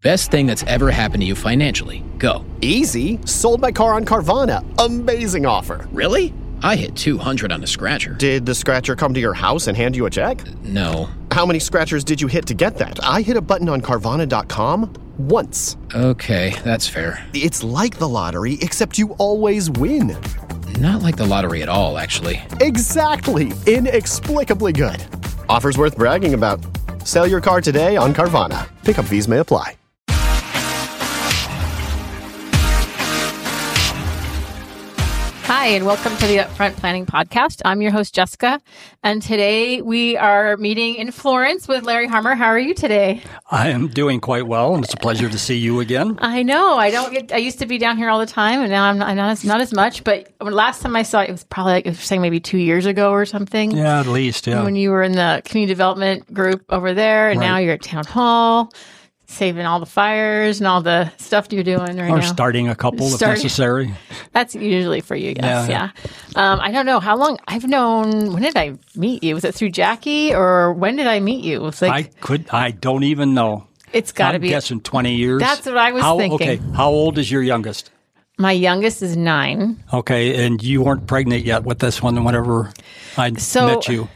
Best thing that's ever happened to you financially. Go. Easy. Sold my car on Carvana. Amazing offer. Really? I hit 200 on a scratcher. Did the scratcher come to your house and hand you a check? No. How many scratchers did you hit to get that? I hit a button on Carvana.com once. Okay, that's fair. It's like the lottery, except you always win. Not like the lottery at all, actually. Exactly. Inexplicably good. Offers worth bragging about. Sell your car today on Carvana. Pickup fees may apply. Hi, and welcome to the Upfront Planning Podcast. I'm your host, Jessica, and today we are meeting in Florence with Larry Harmer. How are you today? I am doing quite well, and it's a pleasure to see you again. I know. I used to be down here all the time, and now I'm not as much. But last time I saw it was probably like, I was saying maybe 2 years ago or something. Yeah, at least, yeah. When you were in the community development group over there, and now you're at town hall, saving all the fires and all the stuff you're doing right now. Or starting a couple if necessary. That's usually for you guys, yeah. I don't know how long I've known. When did I meet you? Was it through Jackie, or when did I meet you? It was like I don't even know. It's got to be. I'm guessing 20 years. That's what I was thinking. Okay, how old is your youngest? My youngest is 9. Okay, and you weren't pregnant yet with this one whenever I met you.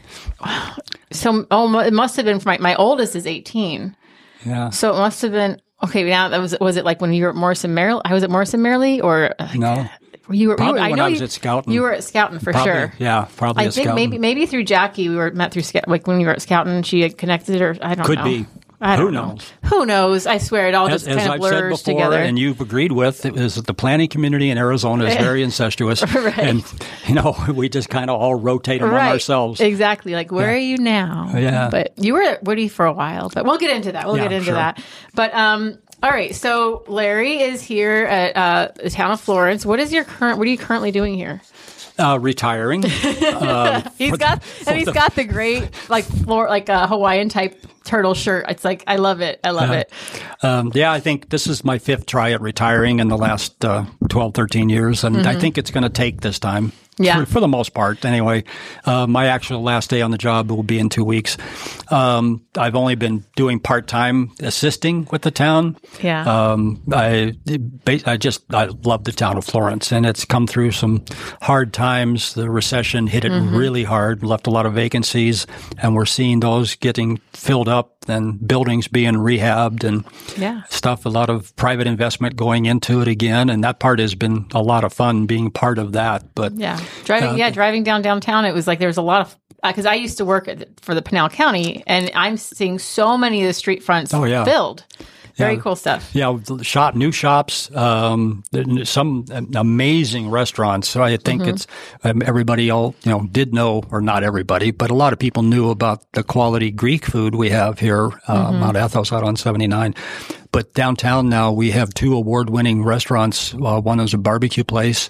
It must have been my oldest is 18. Yeah. So it must have been okay. Now was it like when you were at Morrison Merrily? I was at Morrison Merrily, or no? Probably when I was at Scouten. You were at Scouten for sure. Yeah, probably. I think maybe through Jackie we met through like when you were at Scouten, she had connected, or I don't know. Could be. Who knows? Who knows? I swear it all just kind of blurs as I've said before, together. And you've agreed with, it is that the planning community in Arizona is very incestuous. Right. And, we just kind of all rotate among ourselves. Exactly. Like, where are you now? Yeah. But you were at Woody for a while, but we'll get into that. We'll get into that. But, all right. So Larry is here at the town of Florence. What are you currently doing here? Retiring. He's got the great Hawaiian type turtle shirt. It's like, I love it. I love it. I think this is my 5th try at retiring in the last 12, 13 years. And I think it's going to take this time. Yeah. For the most part, anyway. My actual last day on the job will be in 2 weeks. I've only been doing part-time assisting with the town. Yeah. I love the town of Florence, and it's come through some hard times. The recession hit it really hard, left a lot of vacancies, and we're seeing those getting filled up and buildings being rehabbed and stuff, a lot of private investment going into it again. And that part has been a lot of fun being part of that. But driving downtown, it was like there was a lot of, because I used to work for the Pinal County, and I'm seeing so many of the street fronts filled. Very cool stuff. Yeah, new shops, some amazing restaurants. So I think it's everybody did know, or not everybody, but a lot of people knew about the quality Greek food we have here, Mount Athos out on 79. But downtown now we have 2 award-winning restaurants. One is a barbecue place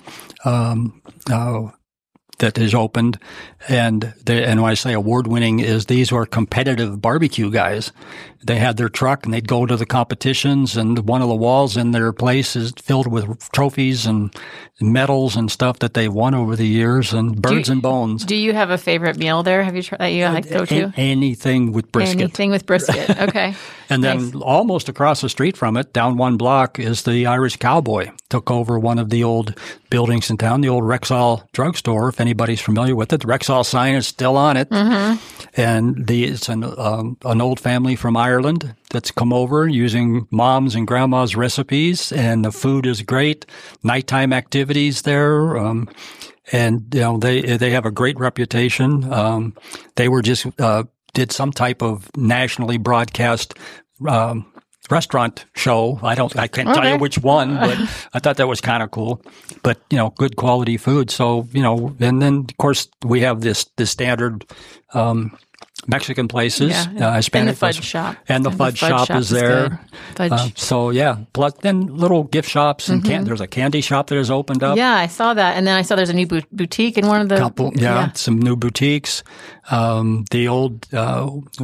that is opened, and when I say award-winning, is these are competitive barbecue guys. They had their truck and they'd go to the competitions, and one of the walls in their place is filled with trophies and medals and stuff that they won over the years, and birds and bones. Do you have a favorite meal there? Have you tried that you like to go to? Anything with brisket. Anything with brisket. Okay. And then almost across the street from it, down 1 block, is the Irish Cowboy. Took over one of the old buildings in town, the old Rexall drugstore, if anybody's familiar with it. The Rexall sign is still on it. And it's an old family from Ireland that's come over using mom's and grandma's recipes, and the food is great. Nighttime activities there. And they have a great reputation. They were just did some type of nationally broadcast restaurant show. I can't tell you which one, but I thought that was kind of cool. But good quality food. So and then of course we have the standard Mexican places, Hispanic, and the fudge shop, and the fudge shop is there. Plus then little gift shops and there's a candy shop that has opened up. Yeah, I saw that, and then I saw there's a new boutique in one of the some new boutiques. The old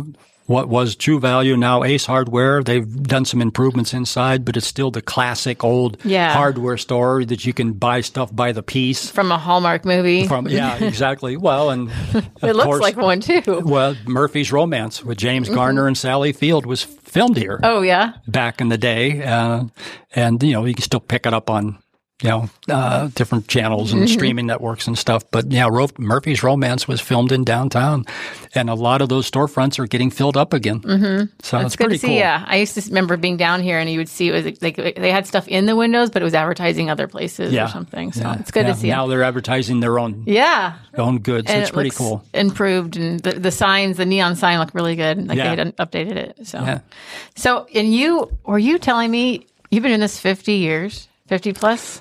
what was True Value, now Ace Hardware. They've done some improvements inside, but it's still the classic old hardware store that you can buy stuff by the piece. From a Hallmark movie. Yeah, exactly. Well, and it looks like one too. Well, Murphy's Romance with James Garner and Sally Field was filmed here. Oh, yeah? Back in the day. And, you can still pick it up on different channels and streaming networks and stuff. But Murphy's Romance was filmed in downtown, and a lot of those storefronts are getting filled up again. So it's pretty cool. Yeah, I used to remember being down here, and you would see it was like they had stuff in the windows, but it was advertising other places or something. So it's good to see. Now they're advertising their own own goods. And it's pretty cool. Improved, and the signs, the neon sign looked really good. Like they had updated it. So and were you telling me you've been in this 50 years, 50 plus?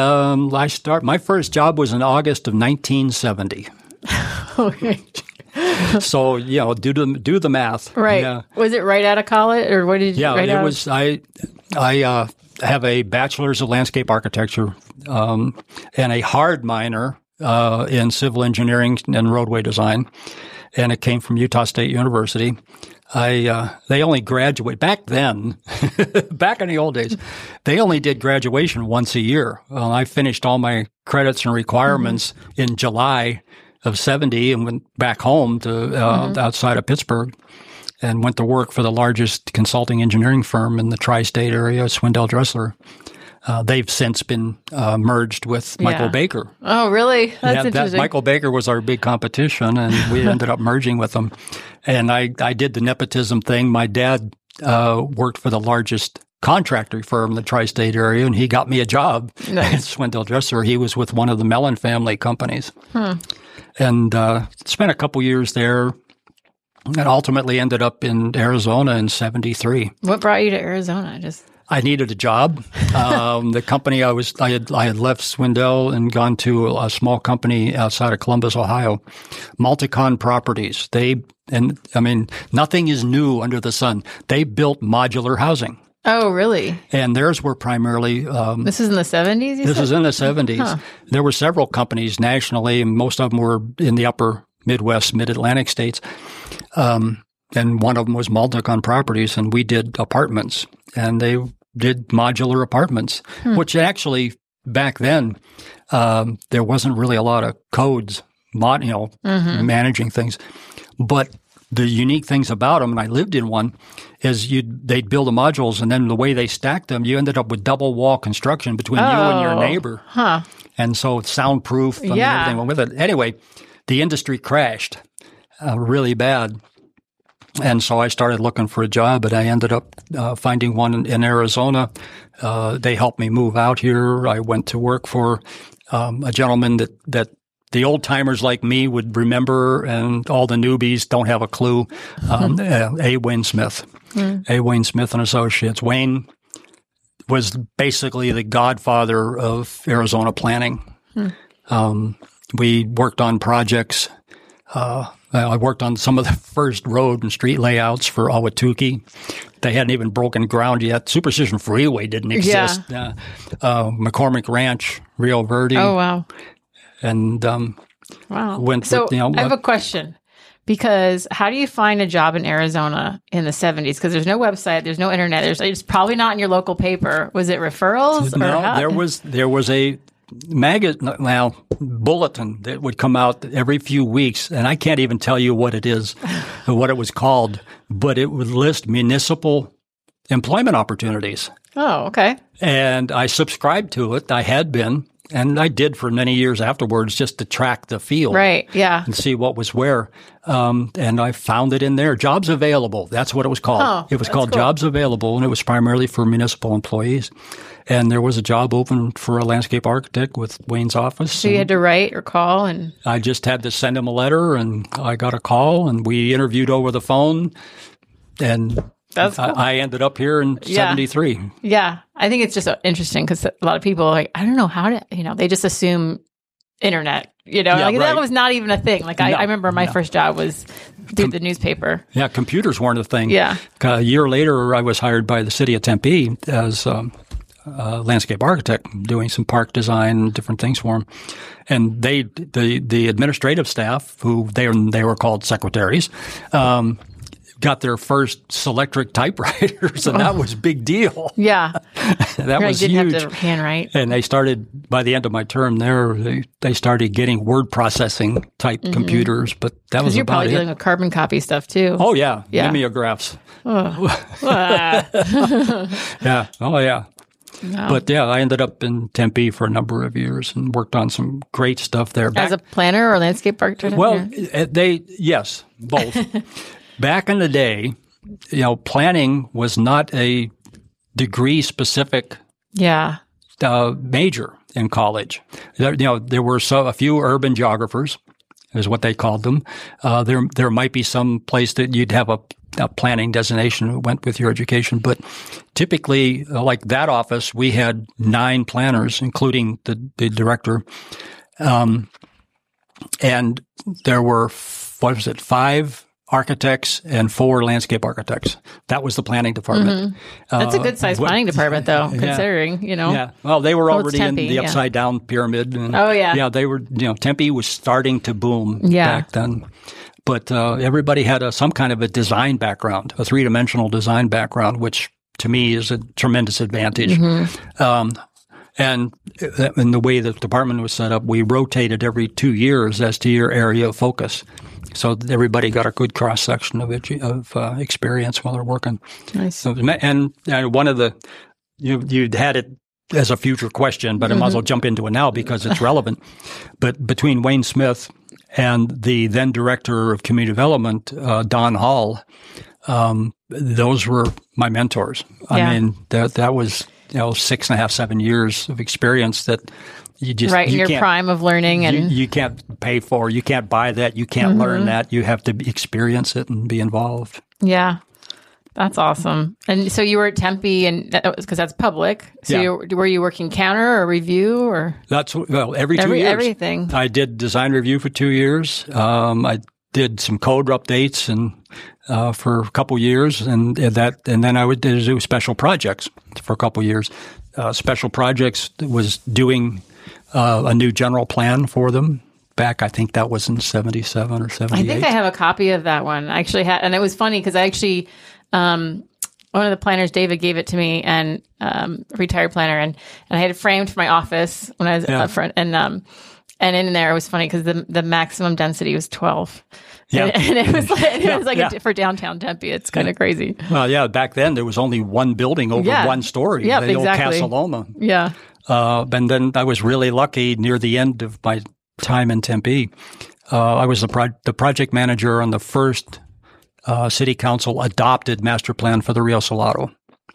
My first job was in August of 1970. Okay. So, do the math. Right. Yeah. Was it right out of college, or what did you write out? Was. I have a bachelor's of landscape architecture and a hard minor in civil engineering and roadway design, and it came from Utah State University. They only graduate back then, back in the old days, they only did graduation once a year. Well, I finished all my credits and requirements in July of 70 and went back home to, outside of Pittsburgh and went to work for the largest consulting engineering firm in the tri-state area, Swindell Dressler. They've since been merged with Michael Baker. Oh, really? That's interesting. Michael Baker was our big competition, and we ended up merging with them. And I did the nepotism thing. My dad worked for the largest contractor firm in the tri-state area, and he got me a job at Swindell Dressler. He was with one of the Mellon family companies. And spent a couple years there, and ultimately ended up in Arizona in 73. What brought you to Arizona? I needed a job. The company I had left Swindell and gone to a small company outside of Columbus, Ohio, Multicon Properties. Nothing is new under the sun. They built modular housing. Oh, really? And theirs were primarily... this is in the 70s, This is in the 70s. Huh. There were several companies nationally, and most of them were in the upper Midwest, Mid-Atlantic states. And one of them was Multicon Properties, and we did apartments. And they did modular apartments, which actually back then there wasn't really a lot of codes, managing things. But the unique things about them, and I lived in one, is they'd build the modules, and then the way they stacked them, you ended up with double wall construction between you and your neighbor. And so it's soundproof and everything went with it. Anyway, the industry crashed really bad. And so I started looking for a job, and I ended up finding one in Arizona. They helped me move out here. I went to work for a gentleman that the old-timers like me would remember, and all the newbies don't have a clue, A. Wayne Smith. A. Wayne Smith and Associates. Wayne was basically the godfather of Arizona planning. We worked on projects. I worked on some of the first road and street layouts for Ahwatukee. They hadn't even broken ground yet. Superstition Freeway didn't exist. McCormick Ranch, Rio Verde. Oh, wow. And wow. I have a question. Because how do you find a job in Arizona in the 70s? Because there's no website, there's no internet. It's probably not in your local paper. Was it referrals? No, there was a bulletin that would come out every few weeks, and I can't even tell you what it is, what it was called, but it would list municipal employment opportunities. Oh, okay. And I subscribed to it. I had been, and I did for many years afterwards just to track the field. Right, yeah. And see what was where. And I found it in there. Jobs Available. That's what it was called. Oh, it was called Jobs Available, and it was primarily for municipal employees. And there was a job open for a landscape architect with Wayne's office. So you had to write or call? And I just had to send him a letter, and I got a call, and we interviewed over the phone. And that's cool. I ended up here in 73. Yeah. I think it's just interesting because a lot of people are like, I don't know how to, they just assume internet, that was not even a thing. Like I remember my first job was through the newspaper. Yeah. Computers weren't a thing. Yeah. A year later, I was hired by the city of Tempe as landscape architect, doing some park design and different things for them. And the administrative staff, who they were called secretaries, got their first Selectric typewriters, and that was a big deal. Yeah. That was didn't huge. have to handwrite. And they started, by the end of my term there, they started getting word processing type computers, but that was you're about probably it. dealing with carbon copy stuff too. Oh, yeah. Yeah. Mimeographs. Ah. Yeah. Oh, yeah. Wow. But yeah, I ended up in Tempe for a number of years and worked on some great stuff there. As a planner or landscape architect? Well, yes, both. Back in the day, planning was not a degree-specific major in college. There were a few urban geographers, is what they called them. There might be some place that you'd have a planning designation that went with your education, but typically, like that office, we had 9 planners, including the director, and there were 5 architects and 4 landscape architects. That was the planning department. That's a good sized planning department, though, considering, Yeah. Well, they were already Tempe, in the upside down pyramid. And, Yeah, they were, Tempe was starting to boom back then. But everybody had some kind of a design background, a 3-dimensional design background, which to me is a tremendous advantage. And in the way the department was set up, we rotated every 2 years as to your area of focus. So everybody got a good cross-section of experience while they're working. Nice. So, and one of the, you'd had it as a future question, but I might as well jump into it now because it's relevant. But between Wayne Smith and the then director of community development, Don Hall, those were my mentors. I mean, that was 6.5, 7 years of experience that you just in your prime of learning, and you can't pay for, you can't buy that, you can't learn that. You have to experience it and be involved. Yeah. That's awesome. And so you were at Tempe, and because that's public. So were you working counter or review or? Every 2 years. Everything. I did design review for 2 years. I did some code updates and for a couple years, and then I would do special projects for a couple years. Special projects was doing a new general plan for them. Back, I think that was in 77 or 78. I think I have a copy of that one. I actually had, and it was funny because I actually. One of the planners, David, gave it to me, and retired planner, and I had it framed for my office when I was up front, and in there it was funny because the maximum density was 12, and it was like for downtown Tempe. It's kind of crazy. Well, back then there was only one building over one story. Yeah, the old Casa Loma. Yeah, and then I was really lucky near the end of my time in Tempe. I was the project manager on the first. City Council adopted master plan for the Rio Salado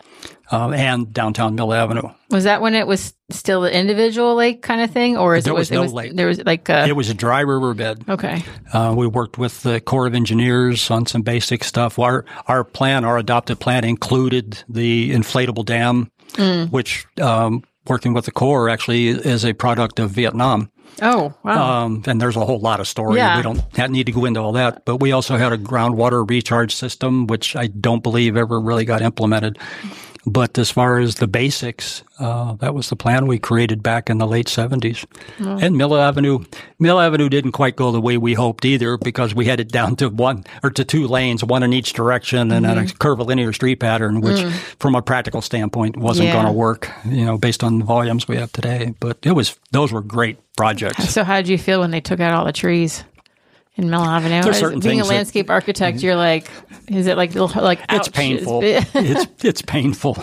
and downtown Mill Avenue. Was that when it was still an individual lake kind of thing, or there was no lake? There was it was a dry riverbed. Okay. We worked with the Corps of Engineers on some basic stuff. Our adopted plan included the inflatable dam, which working with the Corps actually is a product of Vietnam. Oh, wow. And there's a whole lot of story. Yeah. We don't need to go into all that. But we also had a groundwater recharge system, which I don't believe ever really got implemented. But as far as the basics, that was the plan we created back in the late 70s. Oh. And Mill Avenue didn't quite go the way we hoped either, because we had it down to 1 or to 2 lanes, one in each direction, and a curvilinear street pattern, which from a practical standpoint wasn't going to work, based on the volumes we have today. But those were great projects. So how did you feel when they took out all the trees in Mill Avenue? There's certain being things a landscape architect, you're like, is it like ouch? It's painful. It's painful.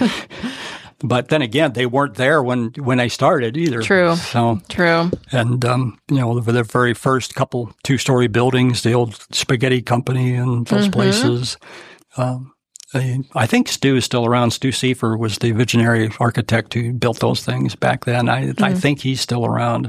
But then again, they weren't there when I started either. True. So true. And the very first couple 2-story buildings, the old Spaghetti Company and those places. I think Stu is still around. Stu Seifer was the visionary architect who built those things back then. I think he's still around.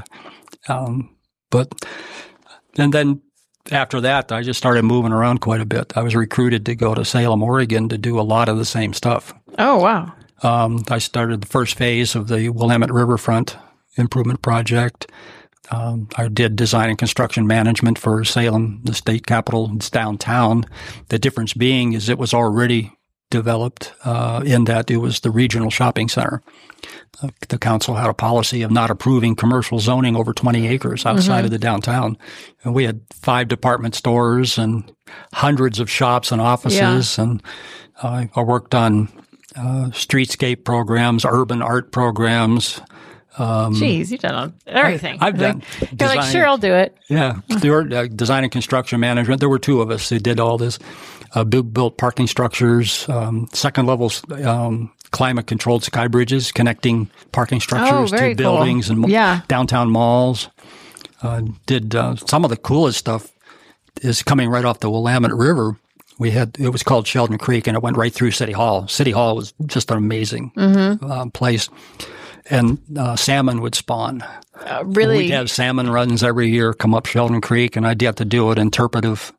And then after that, I just started moving around quite a bit. I was recruited to go to Salem, Oregon to do a lot of the same stuff. Oh, wow. I started the first phase of the Willamette Riverfront Improvement Project. I did design and construction management for Salem, the state capital. It's downtown. The difference being is it was already developed in that it was the regional shopping center. The council had a policy of not approving commercial zoning over 20 acres outside of the downtown. And we had 5 department stores and hundreds of shops and offices. And I worked on streetscape programs, urban art programs. Jeez, you've done everything. I've done. You're like, sure, I'll do it. Yeah. There were design and construction management. There were 2 of us who did all this. Built parking structures, second levels, climate-controlled sky bridges connecting parking structures to buildings and downtown malls. Did some of the coolest stuff is coming right off the Willamette River. It was called Sheldon Creek, and it went right through City Hall. City Hall was just an amazing place. And salmon would spawn. Really? We'd have salmon runs every year come up Sheldon Creek, and I'd have to do an interpretive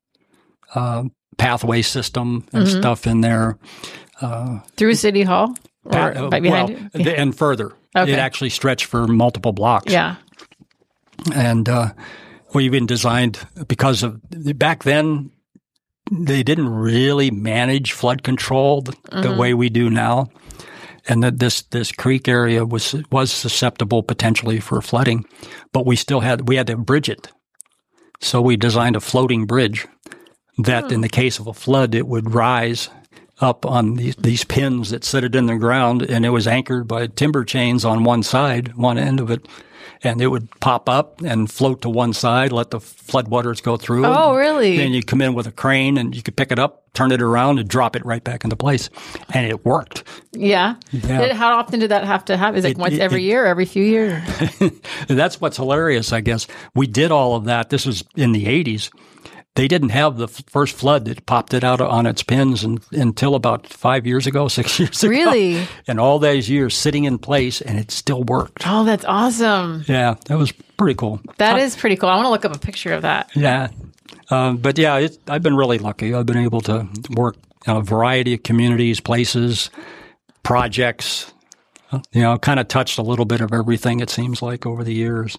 pathway system and stuff in there. Through City Hall? Right behind it? And further. Okay. It actually stretched for multiple blocks. Yeah. And we even designed, because of back then, they didn't really manage flood control the way we do now. And that this creek area was susceptible potentially for flooding, but we had to bridge it. So we designed a floating bridge that in the case of a flood, it would rise up on these pins that sit it in the ground, and it was anchored by timber chains on one end of it. And it would pop up and float to one side, let the floodwaters go through. Oh, really? Then you come in with a crane, and you could pick it up, turn it around, and drop it right back into place. And it worked. Yeah. How often did that have to happen? Is it once every year, every few years? That's what's hilarious, I guess. We did all of that. This was in the 80s. They didn't have the first flood that popped it out on its pins until about 6 years ago. Really? And all those years sitting in place, and it still worked. Oh, that's awesome. Yeah, that was pretty cool. That is pretty cool. I want to look up a picture of that. Yeah. But yeah, I've been really lucky. I've been able to work in a variety of communities, places, projects, kind of touched a little bit of everything, it seems like, over the years.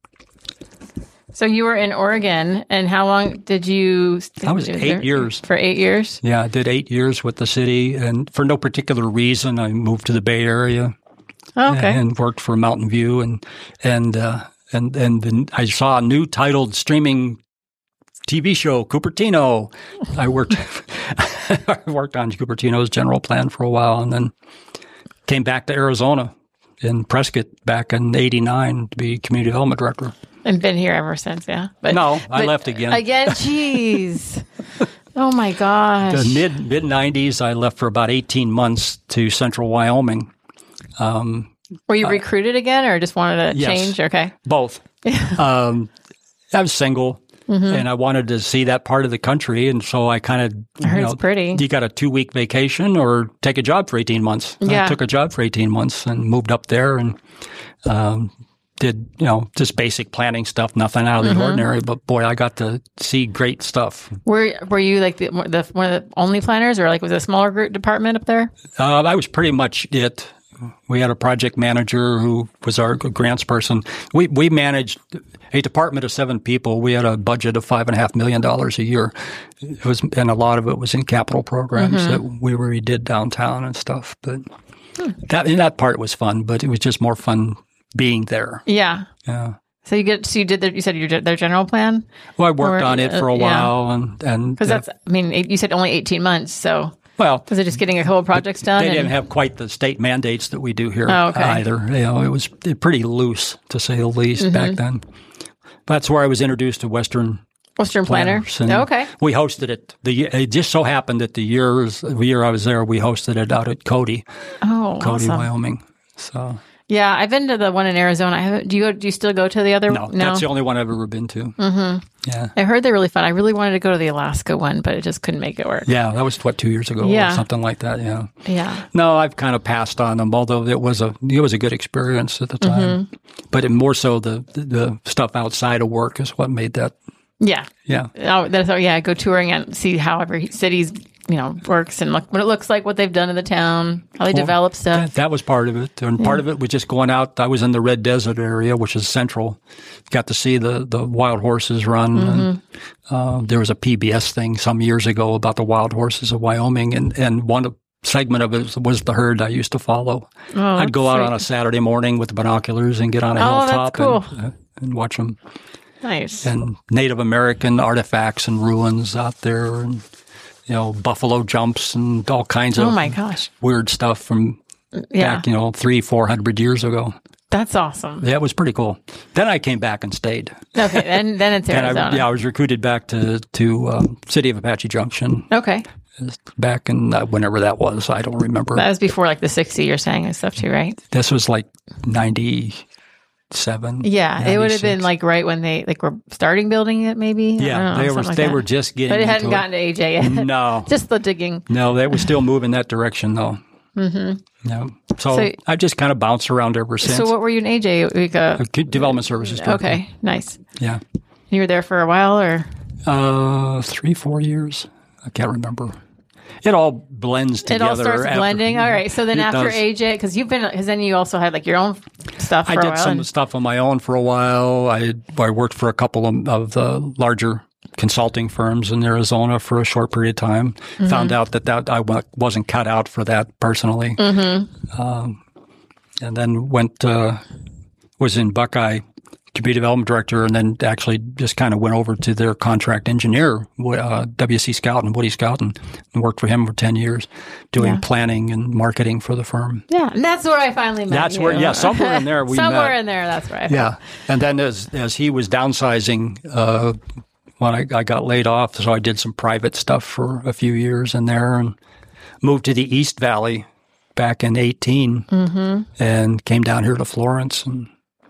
So you were in Oregon, and how long did you stay? I was 8 years. For 8 years? Yeah, I did 8 years with the city, and for no particular reason, I moved to the Bay Area. Oh, okay. And worked for Mountain View, and then I saw a new titled streaming TV show, Cupertino. I worked on Cupertino's general plan for a while, and then came back to Arizona in Prescott back in '89 to be community development director. And been here ever since, yeah. But I left again. Again, jeez. Oh my gosh. The mid '90s, I left for about 18 months to Central Wyoming. Were you recruited again, or just wanted to change? Okay, both. I was single, and I wanted to see that part of the country, and so I kind of it's pretty. You got a 2-week vacation, or take a job for 18 months. Yeah. I took a job for 18 months and moved up there and. Did, just basic planning stuff, nothing out of the ordinary, but boy, I got to see great stuff. Were you like one of the only planners, or like was it a smaller group department up there? I was pretty much it. We had a project manager who was our grants person. We managed a department of 7 people. We had a budget of $5.5 million a year. And a lot of it was in capital programs that we did downtown and stuff. But that part was fun, but it was just more fun being there. Yeah. Yeah. So you said their general plan? Well, I worked on it for a while, and because you said only 18 months, so. Well, was it just getting a couple projects done? They didn't have quite the state mandates that we do here either. It was pretty loose, to say the least, back then. That's where I was introduced to Western Planner. Okay. We hosted it. It just so happened that the year I was there, we hosted it out at Cody. Oh, Cody, awesome. Wyoming. So. Yeah, I've been to the one in Arizona. Do you still go to the other? No, that's the only one I've ever been to. Mm-hmm. Yeah, I heard they're really fun. I really wanted to go to the Alaska one, but it just couldn't make it work. Yeah, that was 2 years ago or something like that. Yeah. Yeah. No, I've kind of passed on them, although it was a good experience at the time. But more so the stuff outside of work is what made that. Yeah. Yeah. Go touring and see how every city's works and what it looks like, what they've done in the town, how they develop stuff. That was part of it. And part of it was just going out. I was in the Red Desert area, which is central. Got to see the wild horses run. And, there was a PBS thing some years ago about the wild horses of Wyoming. And one of segment of it was the herd I used to follow. Oh, I'd go out sweet. on a Saturday morning with the binoculars and get on a Oh, that's hilltop cool. and watch them. Nice. And Native American artifacts and ruins out there, and buffalo jumps and all kinds of Oh my gosh. weird stuff from Yeah. back 300-400 years ago. That's awesome. Yeah, it was pretty cool. Then I came back and stayed. Okay. And then it's And Arizona. I was recruited back to City of Apache Junction Okay. back in whenever that was. I don't remember. That was before like the 60 you're saying and stuff too, right? This was like 97. Yeah. It would have 96. been like right when they were starting building it maybe. I Yeah, don't know, they something like they that. were just getting But it hadn't into gotten to AJ yet. No. Just the digging. No, they were still moving that direction though. Mm-hmm. Yeah. So I just kind of bounced around ever since. So what were you in AJ? Like, Development Services Director. okay. Nice. Yeah. You were there for a while or? 3-4 years. I can't remember. It all blends together. It all starts after- blending. All right. So then It after does. AJ, because then you also had like your own stuff for I a did while. some and- stuff on my own for a while. I worked for a couple of the larger consulting firms in Arizona for a short period of time. Mm-hmm. Found out that I wasn't cut out for that personally. Mm-hmm. And then was in Buckeye, community development director, and then actually just kind of went over to their contract engineer, WC Scout and Woody Scout, and worked for him for 10 years doing planning and marketing for the firm. Yeah. And that's where I finally met That's you. where, yeah, somewhere in there we Somewhere met. in there, that's where I Yeah. And then as he was downsizing, when I got laid off, so I did some private stuff for a few years in there and moved to the East Valley back in 18 and came down here to Florence. And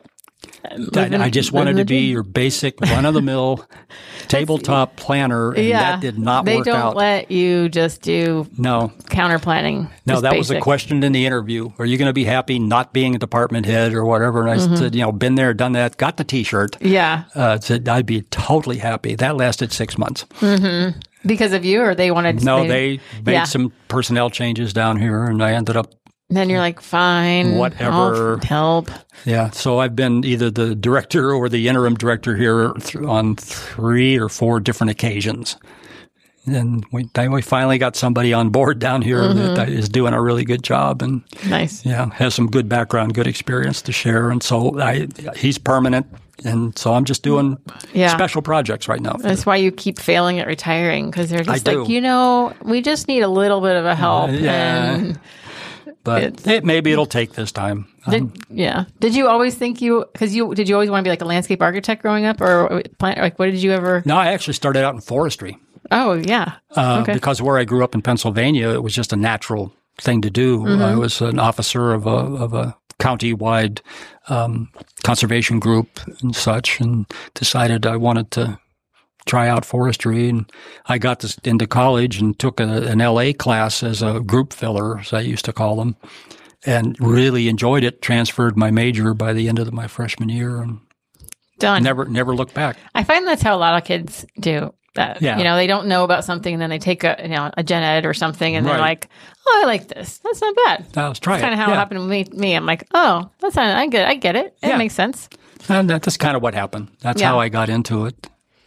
I just wanted to be your basic run-of-the-mill tabletop planner, and that did not They work don't out. let you just do No. counter planning. No, just that was a basic. question in the interview. Are you going to be happy not being a department head or whatever? And I said, been there, done that, got the T-shirt. Yeah. Said I'd be totally happy. That lasted 6 months. Because of you, or they wanted No, they made Yeah. some personnel changes down here, and I ended up, Then you're like, fine. Whatever. I'll help. yeah. So I've been either the director or the interim director here on 3 or 4 different occasions. And we finally got somebody on board down here that is doing a really good job and Nice. has some good background, good experience to share. And so he's permanent. And so I'm just doing special projects right now. That's why you keep failing at retiring, because they're just I like, do. we just need a little bit of a help. yeah. And But maybe it'll take this time. Did you always think did you always want to be like a landscape architect growing up, or like what did you ever? No, I actually started out in forestry. Oh yeah. Okay. Because where I grew up in Pennsylvania, it was just a natural thing to do. I was an officer of a county-wide conservation group and such, and decided I wanted to try out forestry. And I got into college and took an LA class as a group filler, as I used to call them, and really enjoyed it. Transferred my major by the end of my freshman year, and Done. never looked back. I find that's how a lot of kids do that. Yeah. They don't know about something, and then they take a gen ed or something, and they're Right. like, "Oh, I like this. That's not bad." Let's try it. Kind of how it happened with me. I'm like, "Oh, that's not. I get it. It Yeah. makes sense." And that's kind of what happened. That's Yeah. how I got into it.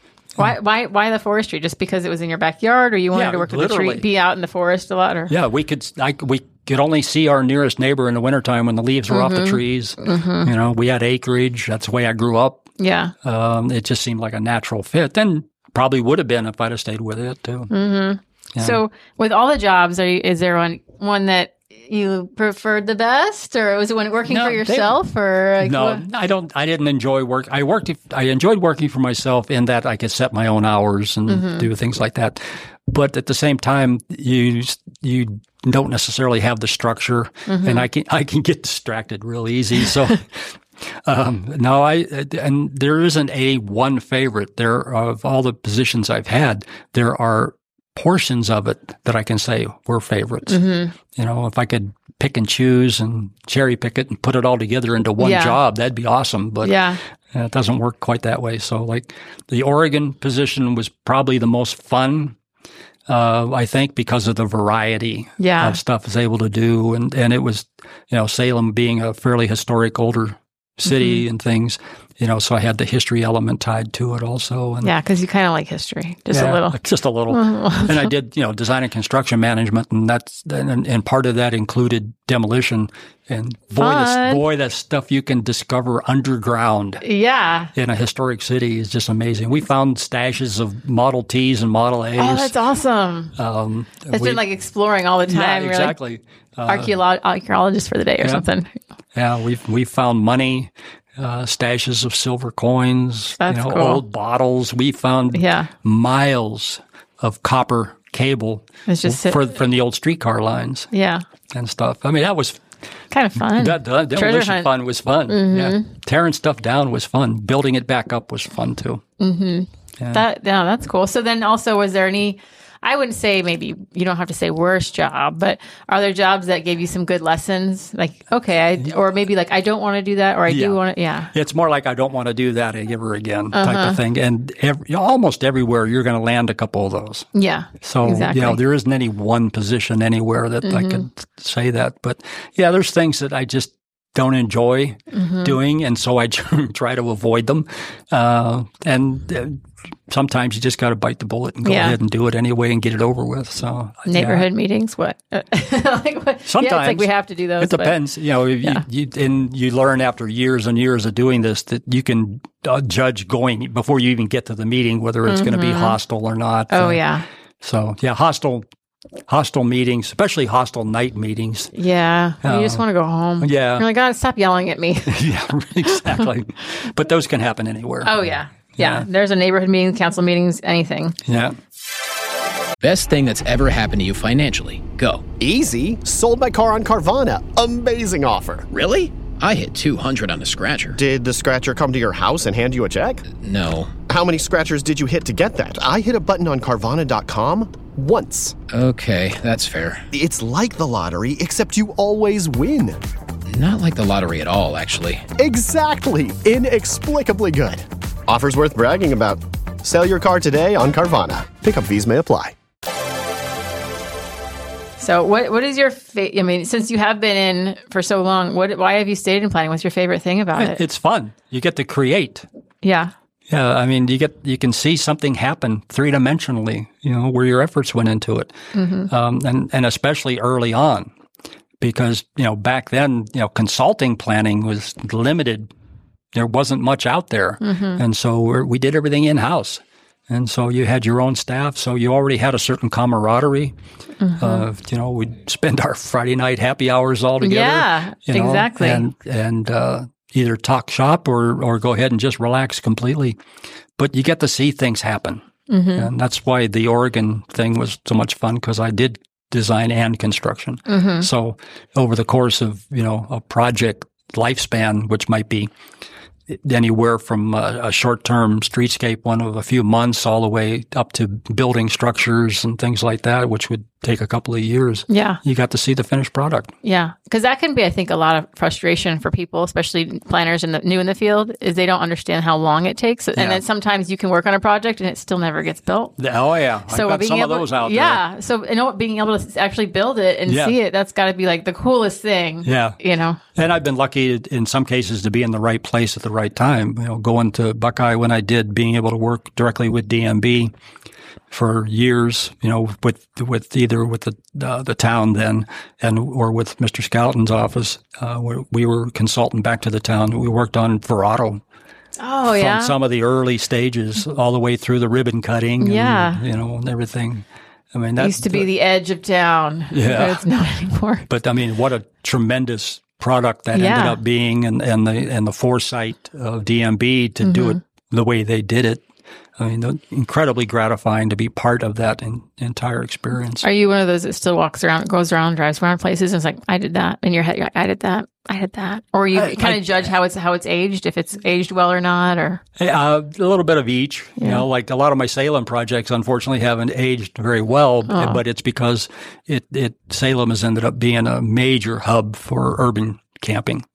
Why the forestry? Just because it was in your backyard, or you wanted Yeah, to work with the literally. tree, be out in the forest a lot, or Yeah, we could only see our nearest neighbor in the wintertime when the leaves were off the trees. We had acreage. That's the way I grew up. yeah. It just seemed like a natural fit, and probably would have been if I'd have stayed with it too. Yeah. So with all the jobs, is there one that you preferred the best, or was it when working No, for yourself, or like No, what? I don't. I didn't enjoy work. I enjoyed working for myself in that I could set my own hours and do things like that. But at the same time, you don't necessarily have the structure, and I can get distracted real easy. So. No, and there isn't a one favorite. Of all the positions I've had, there are portions of it that I can say were favorites. If I could pick and choose and cherry pick it and put it all together into one job, that'd be awesome. But it doesn't work quite that way. So like the Oregon position was probably the most fun. I think because of the variety of stuff I was able to do. And it was, Salem being a fairly historic older city and things. So I had the history element tied to it also. And yeah, because you kind of like history, just a little. Just a little. And I did, design and construction management, and and part of that included demolition. And boy, that stuff you can discover underground. Yeah. In a historic city is just amazing. We found stashes of Model Ts and Model As. Oh, that's awesome. It's been like exploring all the time. Yeah, exactly. Archaeologist for the day or something. Yeah, we found money. Stashes of silver coins, That's cool. Old bottles. We found miles of copper cable from the old streetcar lines. Yeah. And stuff. I mean, that was kind of fun. That demolition fun was fun. Mm-hmm. Yeah. Tearing stuff down was fun. Building it back up was fun too. Mm-hmm. Yeah. That's cool. So then also, was there any, I wouldn't say, maybe you don't have to say worst job, but are there jobs that gave you some good lessons? Like, okay, or maybe like, I don't want to do that, or I do want to, It's more like, I don't want to do that ever again type of thing. And almost everywhere, you're going to land a couple of those. Yeah. So, exactly. There isn't any one position anywhere that I could say that. But there's things that I just don't enjoy doing. And so I try to avoid them. Sometimes you just got to bite the bullet and go ahead and do it anyway and get it over with. So neighborhood meetings, what? Sometimes it's like we have to do those. It depends. You learn after years and years of doing this that you can judge going before you even get to the meeting whether it's going to be hostile or not. Oh yeah. So hostile meetings, especially hostile night meetings. Yeah. You just want to go home. Yeah. You're like, God, stop yelling at me. Yeah, exactly. But those can happen anywhere. Oh yeah. Yeah, there's a neighborhood meeting, council meetings, anything. Yeah. Best thing that's ever happened to you financially. Go. Easy. Sold my car on Carvana. Amazing offer. Really? I hit 200 on the scratcher. Did the scratcher come to your house and hand you a check? No. How many scratchers did you hit to get that? I hit a button on Carvana.com once. Okay, that's fair. It's like the lottery, except you always win. Not like the lottery at all, actually. Exactly. Inexplicably good. Offers worth bragging about. Sell your car today on Carvana. Pickup fees may apply. So what is your I mean, since you have been in for so long, why have you stayed in planning? What's your favorite thing about it? It's fun. You get to create. Yeah. Yeah, I mean, you can see something happen three-dimensionally, where your efforts went into it. And especially early on, because, back then, consulting planning was limited. There wasn't much out there. And so we did everything in-house. And so you had your own staff. So you already had a certain camaraderie. We'd spend our Friday night happy hours all together. Yeah, exactly. And either talk shop or go ahead and just relax completely. But you get to see things happen. And that's why the Oregon thing was so much fun, because I did design and construction. So over the course of, a project lifespan, which might be anywhere from a short-term streetscape one of a few months all the way up to building structures and things like that, which would take a couple of years. Yeah. You got to see the finished product. Yeah. Because that can be, I think, a lot of frustration for people, especially planners new in the field, is they don't understand how long it takes. And then sometimes you can work on a project and it still never gets built. Oh, yeah. So I've got some of those out there. Yeah. So, being able to actually build it and see it, that's got to be like the coolest thing. Yeah. And I've been lucky in some cases to be in the right place at the right time. Going to Buckeye when I did, being able to work directly with DMB for years, with either with the town then or with Mr. Skelton's office. We were consultant back to the town. We worked on Verrado. Oh, yeah. From some of the early stages all the way through the ribbon cutting. Yeah. And, and everything. I mean, that used to be the edge of town. Yeah. But it's not anymore. But I mean, what a tremendous product that ended up being, and the foresight of DMB to do it the way they did it. I mean, incredibly gratifying to be part of that entire experience. Are you one of those that still goes around, drives around places, and is like, I did that? In your head, you're like, I did that. Or you kind of judge how it's aged, if it's aged well or not, or a little bit of each. Like a lot of my Salem projects, unfortunately, haven't aged very well, but it's because Salem has ended up being a major hub for urban camping.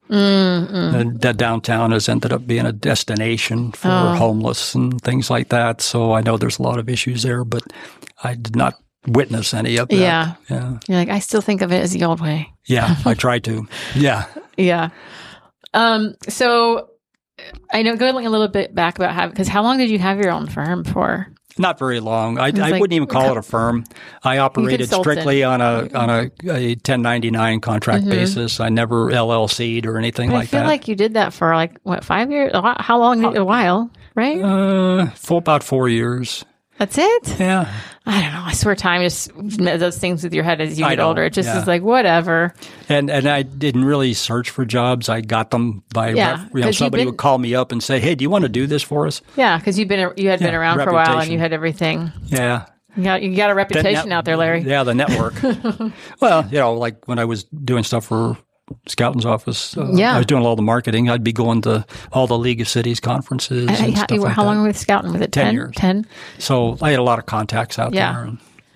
That downtown has ended up being a destination for homeless and things like that. So I know there's a lot of issues there, but I did not witness any of that. Yeah. You're like, I still think of it as the old way. Yeah, I try to. Yeah. Yeah. So I know going a little bit back about because how long did you have your own firm for? Not very long. I wouldn't even call it a firm. I operated strictly on a 1099 contract basis. I never LLC'd or anything like that. I feel like you did that for 5 years? How long? A while, right? For about 4 years. That's it? Yeah. I don't know. I swear time just does things with your head as you get older. It just is like, whatever. And I didn't really search for jobs. I got them by, somebody would call me up and say, hey, do you want to do this for us? Yeah, because you had been around for a while and you had everything. Yeah. You got a reputation out there, Larry. Yeah, the network. Well, like when I was doing stuff for Scouting's office. I was doing all the marketing. I'd be going to all the League of Cities conferences and stuff like How long were you with Scouting? Was it 10 years? 10? So I had a lot of contacts out there.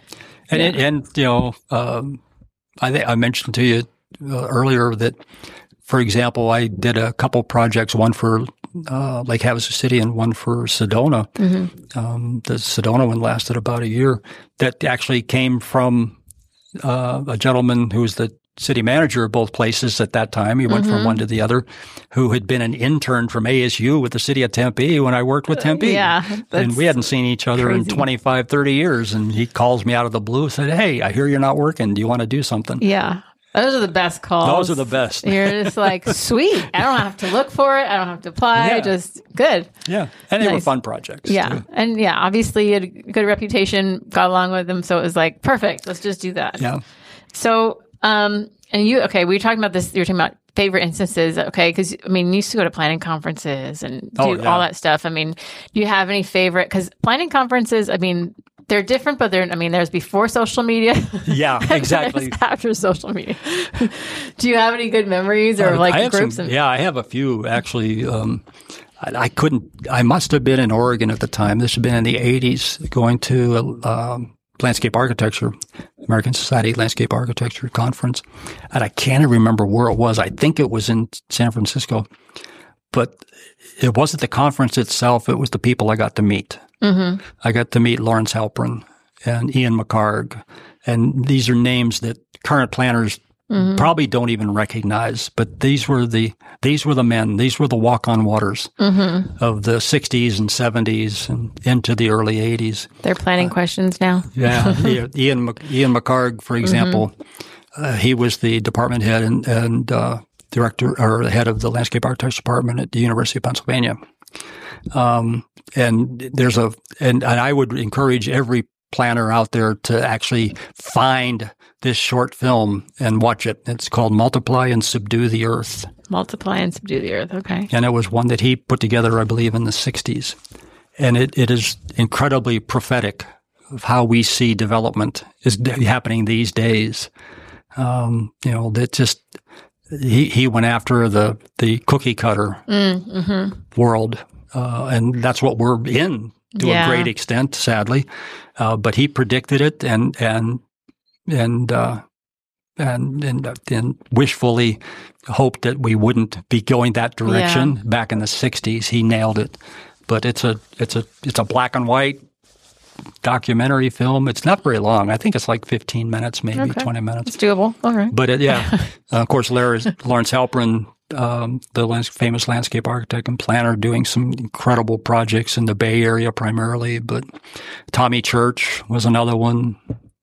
I mentioned to you earlier that, for example, I did a couple projects, one for Lake Havasu City and one for Sedona. Mm-hmm. The Sedona one lasted about a year. That actually came from a gentleman who was the city manager of both places at that time. He went from one to the other, who had been an intern from ASU with the city of Tempe when I worked with Tempe. And we hadn't seen each other in 25, 30 years. And he calls me out of the blue and said, hey, I hear you're not working. Do you want to do something? Yeah. Those are the best calls. Those are the best. You're just like, sweet. I don't have to look for it. I don't have to apply. Just good. Yeah. And they were fun projects. Yeah. Too. And obviously you had a good reputation, got along with them. So it was like, perfect. Let's just do that. Yeah. So, and we were talking about this, you were talking about favorite instances, because, you used to go to planning conferences and do all that stuff. Do you have any favorite, because planning conferences, they're different, but there's before social media. Yeah, exactly. After social media. Do you have any good memories or groups? I have a few, actually. I must have been in Oregon at the time. This had been in the 80s, going to landscape architecture, American Society Landscape Architecture Conference. And I can't remember where it was. I think it was in San Francisco. But it wasn't the conference itself. It was the people I got to meet. Mm-hmm. I got to meet Lawrence Halprin and Ian McHarg. And these are names that current planners probably don't even recognize. But these were the men. These were the walk-on waters of the 60s and 70s and into the early 80s. They're planning questions now. Yeah. Ian McHarg, for example, he was the department head and director or the head of the landscape architecture department at the University of Pennsylvania. And I would encourage every planner out there to actually find this short film and watch it. It's called Multiply and Subdue the Earth. Multiply and Subdue the Earth, okay. And it was one that he put together, I believe, in the 60s. And it is incredibly prophetic of how we see development is happening these days. That just he went after the cookie cutter world, and that's what we're in to a great extent, sadly. But he predicted it and wishfully hoped that we wouldn't be going that direction. Back in the 60s. He nailed it. But it's a black and white documentary film. It's not very long. I think it's like 15 minutes, maybe 20 minutes. It's doable. All right. But of course, Lawrence Halprin, the famous landscape architect and planner, doing some incredible projects in the Bay Area primarily. But Tommy Church was another one.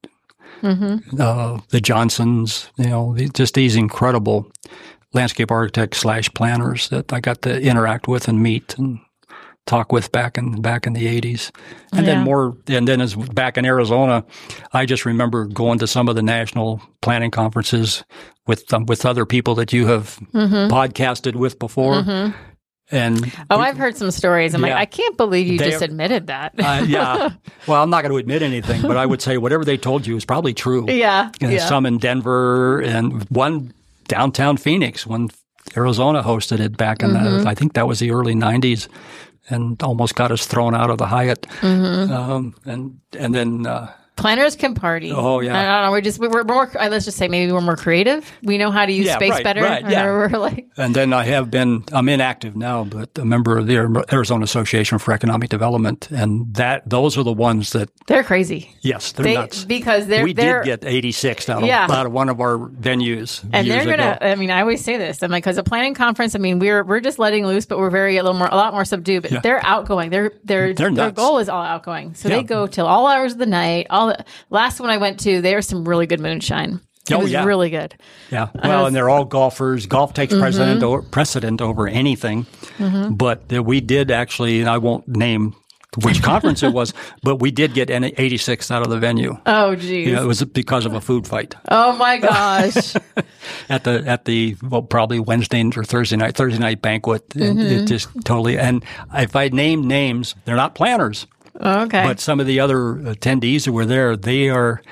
The Johnsons, just these incredible landscape architects / planners that I got to interact with and meet and talk with back in the 80s. And then as back in Arizona, I just remember going to some of the national planning conferences with other people that you have podcasted with before. And I've heard some stories. I'm like, I can't believe you just admitted that. Well, I'm not going to admit anything, but I would say whatever they told you is probably true. Some in Denver and one downtown Phoenix when Arizona hosted it back in I think that was the early 90s. And almost got us thrown out of the Hyatt. And then Planners can party. Oh, yeah. I don't know. We're more, let's just say maybe we're more creative. We know how to use space better. Right, yeah. We're like, and then I'm inactive now, but a member of the Arizona Association for Economic Development. And those are the ones that. They're crazy. Yes, they're nuts. Because we did get 86 out of one of our venues. And they're going to, I mean, I always say this. I'm like, because a planning conference, I mean, we're just letting loose, but we're a lot more subdued. But they're outgoing. Their goal is all outgoing. So they go till all hours of the night. Last one I went to, there was some really good moonshine. It was really good. Yeah. Well, and they're all golfers. Golf takes precedent over anything. Mm-hmm. But we did actually, and I won't name which conference it was, but we did get 86 out of the venue. Oh, geez. It was because of a food fight. Oh, my gosh. at the probably Wednesday or Thursday night banquet. Mm-hmm. It just totally, and if I name names, they're not planners. Okay. But some of the other attendees who were there, they are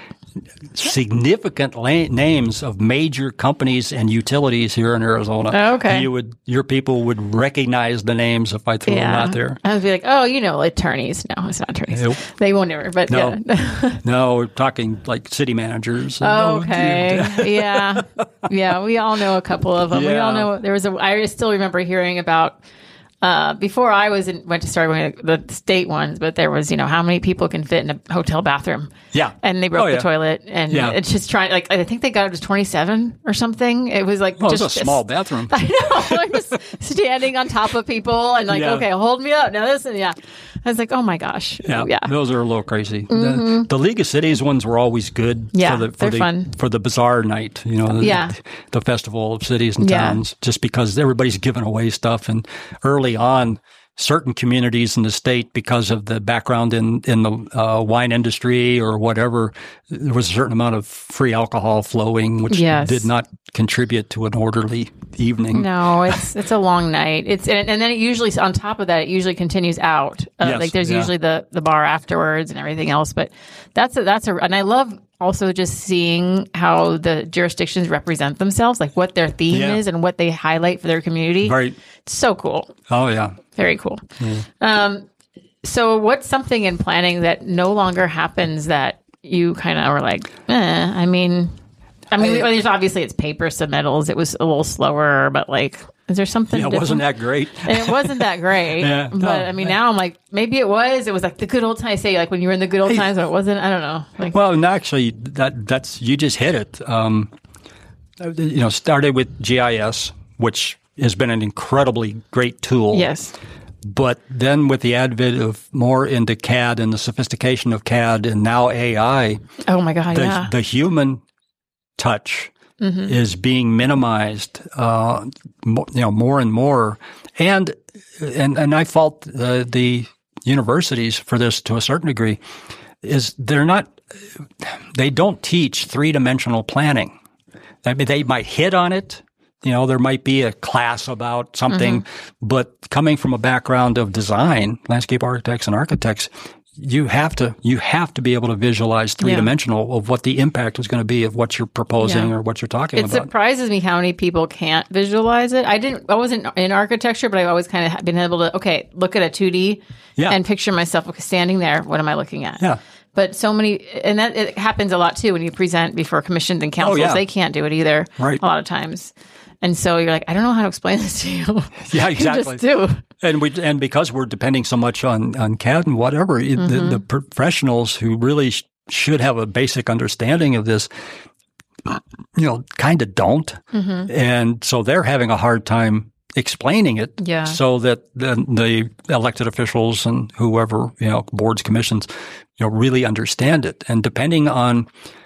significant names of major companies and utilities here in Arizona. Okay. Your people would recognize the names if I threw them out there. I would be like, attorneys. No, it's not attorneys. Nope. They won't ever, but no. No, we're talking like city managers. Okay. Yeah. Yeah. We all know a couple of them. Yeah. We all know I still remember hearing about before I went to start going to the state ones, but there was, how many people can fit in a hotel bathroom. Yeah. And they broke the toilet and it's just trying, like, I think they got it to 27 or something. It was like, it was a small bathroom. I know. I'm just standing on top of people and like, okay, hold me up. Now listen. Yeah. I was like, oh my gosh. Yeah. Those are a little crazy. Mm-hmm. The League of Cities ones were always good. Yeah. They're fun. For the bazaar night, the festival of cities and towns, just because everybody's giving away stuff. And early on, certain communities in the state, because of the background in the wine industry or whatever, there was a certain amount of free alcohol flowing, which did not contribute to an orderly evening. No, it's a long night. And then it usually, on top of that, it usually continues out. Like there's usually the bar afterwards and everything else. But and I love also just seeing how the jurisdictions represent themselves, like what their theme is and what they highlight for their community. Right. It's so cool. Oh, yeah. Very cool. So what's something in planning that no longer happens that you kind of are like, I mean, there's obviously it's paper submittals. It was a little slower, but like, is there something different? It wasn't that great. And it wasn't that great. But now I'm like, maybe it was. It was like the good old times. Say like when you were in the good old times, but it wasn't. I don't know. Like, well, and actually, that's you just hit it. Started with GIS, which has been an incredibly great tool. Yes. But then with the advent of more into CAD and the sophistication of CAD and now AI. Oh my God, the human touch is being minimized, more and more. And I fault the universities for this to a certain degree, is they don't teach three-dimensional planning. I mean, they might hit on it. There might be a class about something, but coming from a background of design, landscape architects and architects, you have to be able to visualize three-dimensional of what the impact is going to be of what you're proposing or what you're talking about. It surprises me how many people can't visualize it. I wasn't in architecture, but I've always kind of been able to, look at a 2D and picture myself standing there. What am I looking at? Yeah. But so many, and that it happens a lot too when you present before commissions and councils. They can't do it either a lot of times. And so you're like, I don't know how to explain this to you. Yeah, exactly. You just do. And because we're depending so much on CAD and whatever, the professionals who really should have a basic understanding of this, kind of don't. And so they're having a hard time explaining it so that the elected officials and whoever, boards, commissions, really understand it. And depending on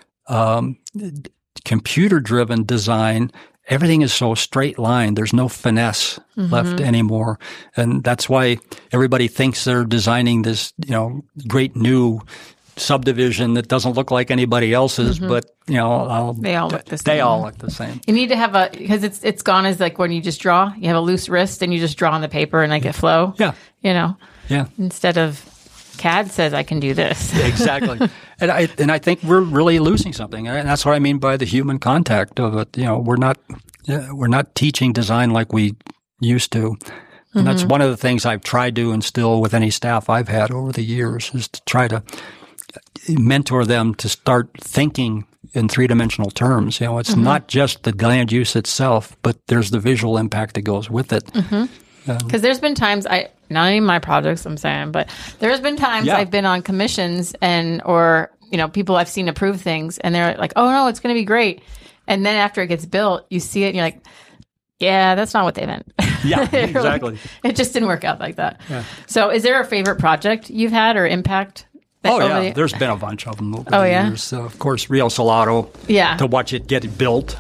computer-driven design, everything is so straight line. There's no finesse left anymore. And that's why everybody thinks they're designing this, great new subdivision that doesn't look like anybody else's, but, they all look the same. They all look the same. You need to have because it's gone as like when you just draw, you have a loose wrist and you just draw on the paper and like it flow. Yeah. Yeah. Instead of CAD says I can do this. Exactly. And I think we're really losing something. And that's what I mean by the human contact of it. We're not teaching design like we used to. And that's one of the things I've tried to instill with any staff I've had over the years is to try to mentor them to start thinking in three-dimensional terms. It's not just the land use itself, but there's the visual impact that goes with it. Because there's been times not even my projects I'm saying, but there's been times I've been on commissions or people I've seen approve things and they're like, oh no, it's going to be great. And then after it gets built, you see it and you're like, yeah, that's not what they meant. Yeah, exactly. It just didn't work out like that. Yeah. So is there a favorite project you've had or impact? There's been a bunch of them over the years. So, of course, Rio Salado, to watch it get built.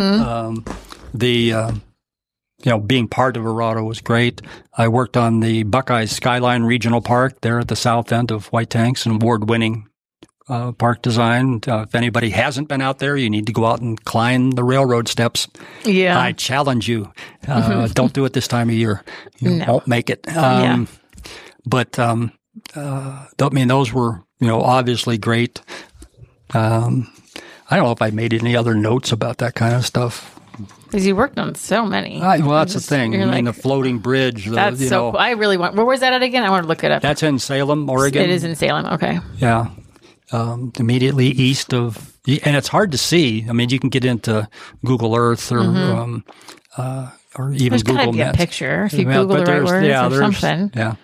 Being part of Verrado was great. I worked on the Buckeyes Skyline Regional Park there at the south end of White Tanks, an award-winning park design. If anybody hasn't been out there, you need to go out and climb the railroad steps. Yeah. I challenge you. Don't do it this time of year. You won't make it. But those were, obviously great. I don't know if I made any other notes about that kind of stuff. Because you worked on so many. That's the thing. The floating bridge. That's so cool. I really want. Where was that at again? I want to look it up. That's in Salem, Oregon. It is in Salem. Okay. Yeah. Immediately east of, and it's hard to see. I mean, you can get into Google Earth or even there's Google Maps. There's got to be a picture if you Google the right words or something. Yeah.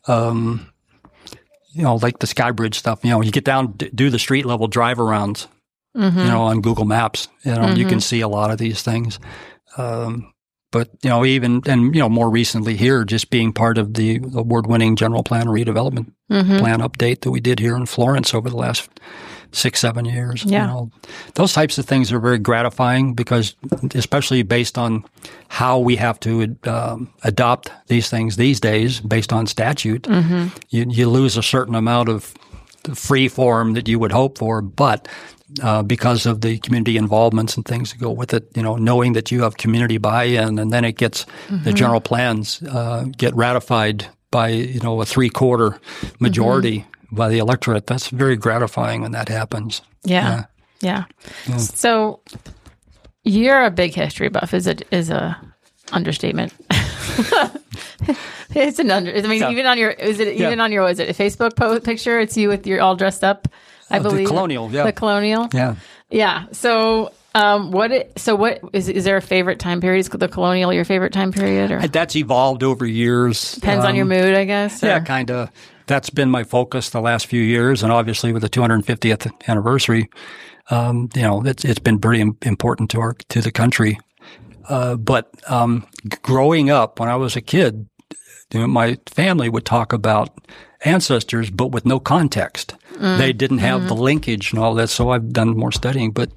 Like the Skybridge stuff. You get down, do the street level drive arounds. On Google Maps, you can see a lot of these things. But, even, and, more recently here, just being part of the award-winning general plan redevelopment plan update that we did here in Florence over the last 6-7 years. Yeah. Those types of things are very gratifying because, especially based on how we have to adopt these things these days based on statute, you lose a certain amount of the free form that you would hope for, but because of the community involvements and things that go with it, knowing that you have community buy-in and then it gets the general plans get ratified by, a 3/4 majority by the electorate. That's very gratifying when that happens. Yeah. So you're a big history buff is a understatement. It's an even on your is it a Facebook picture? It's you with your all dressed up. I believe the colonial, the colonial, yeah. So, what is there a favorite time period? Is the colonial your favorite time period, or that's evolved over years? Depends on your mood, I guess. Yeah, kind of. That's been my focus the last few years, and obviously with the 250th anniversary, it's been pretty important to the country. But growing up, when I was a kid, my family would talk about ancestors, but with no context. They didn't have the linkage and all that, so I've done more studying. But,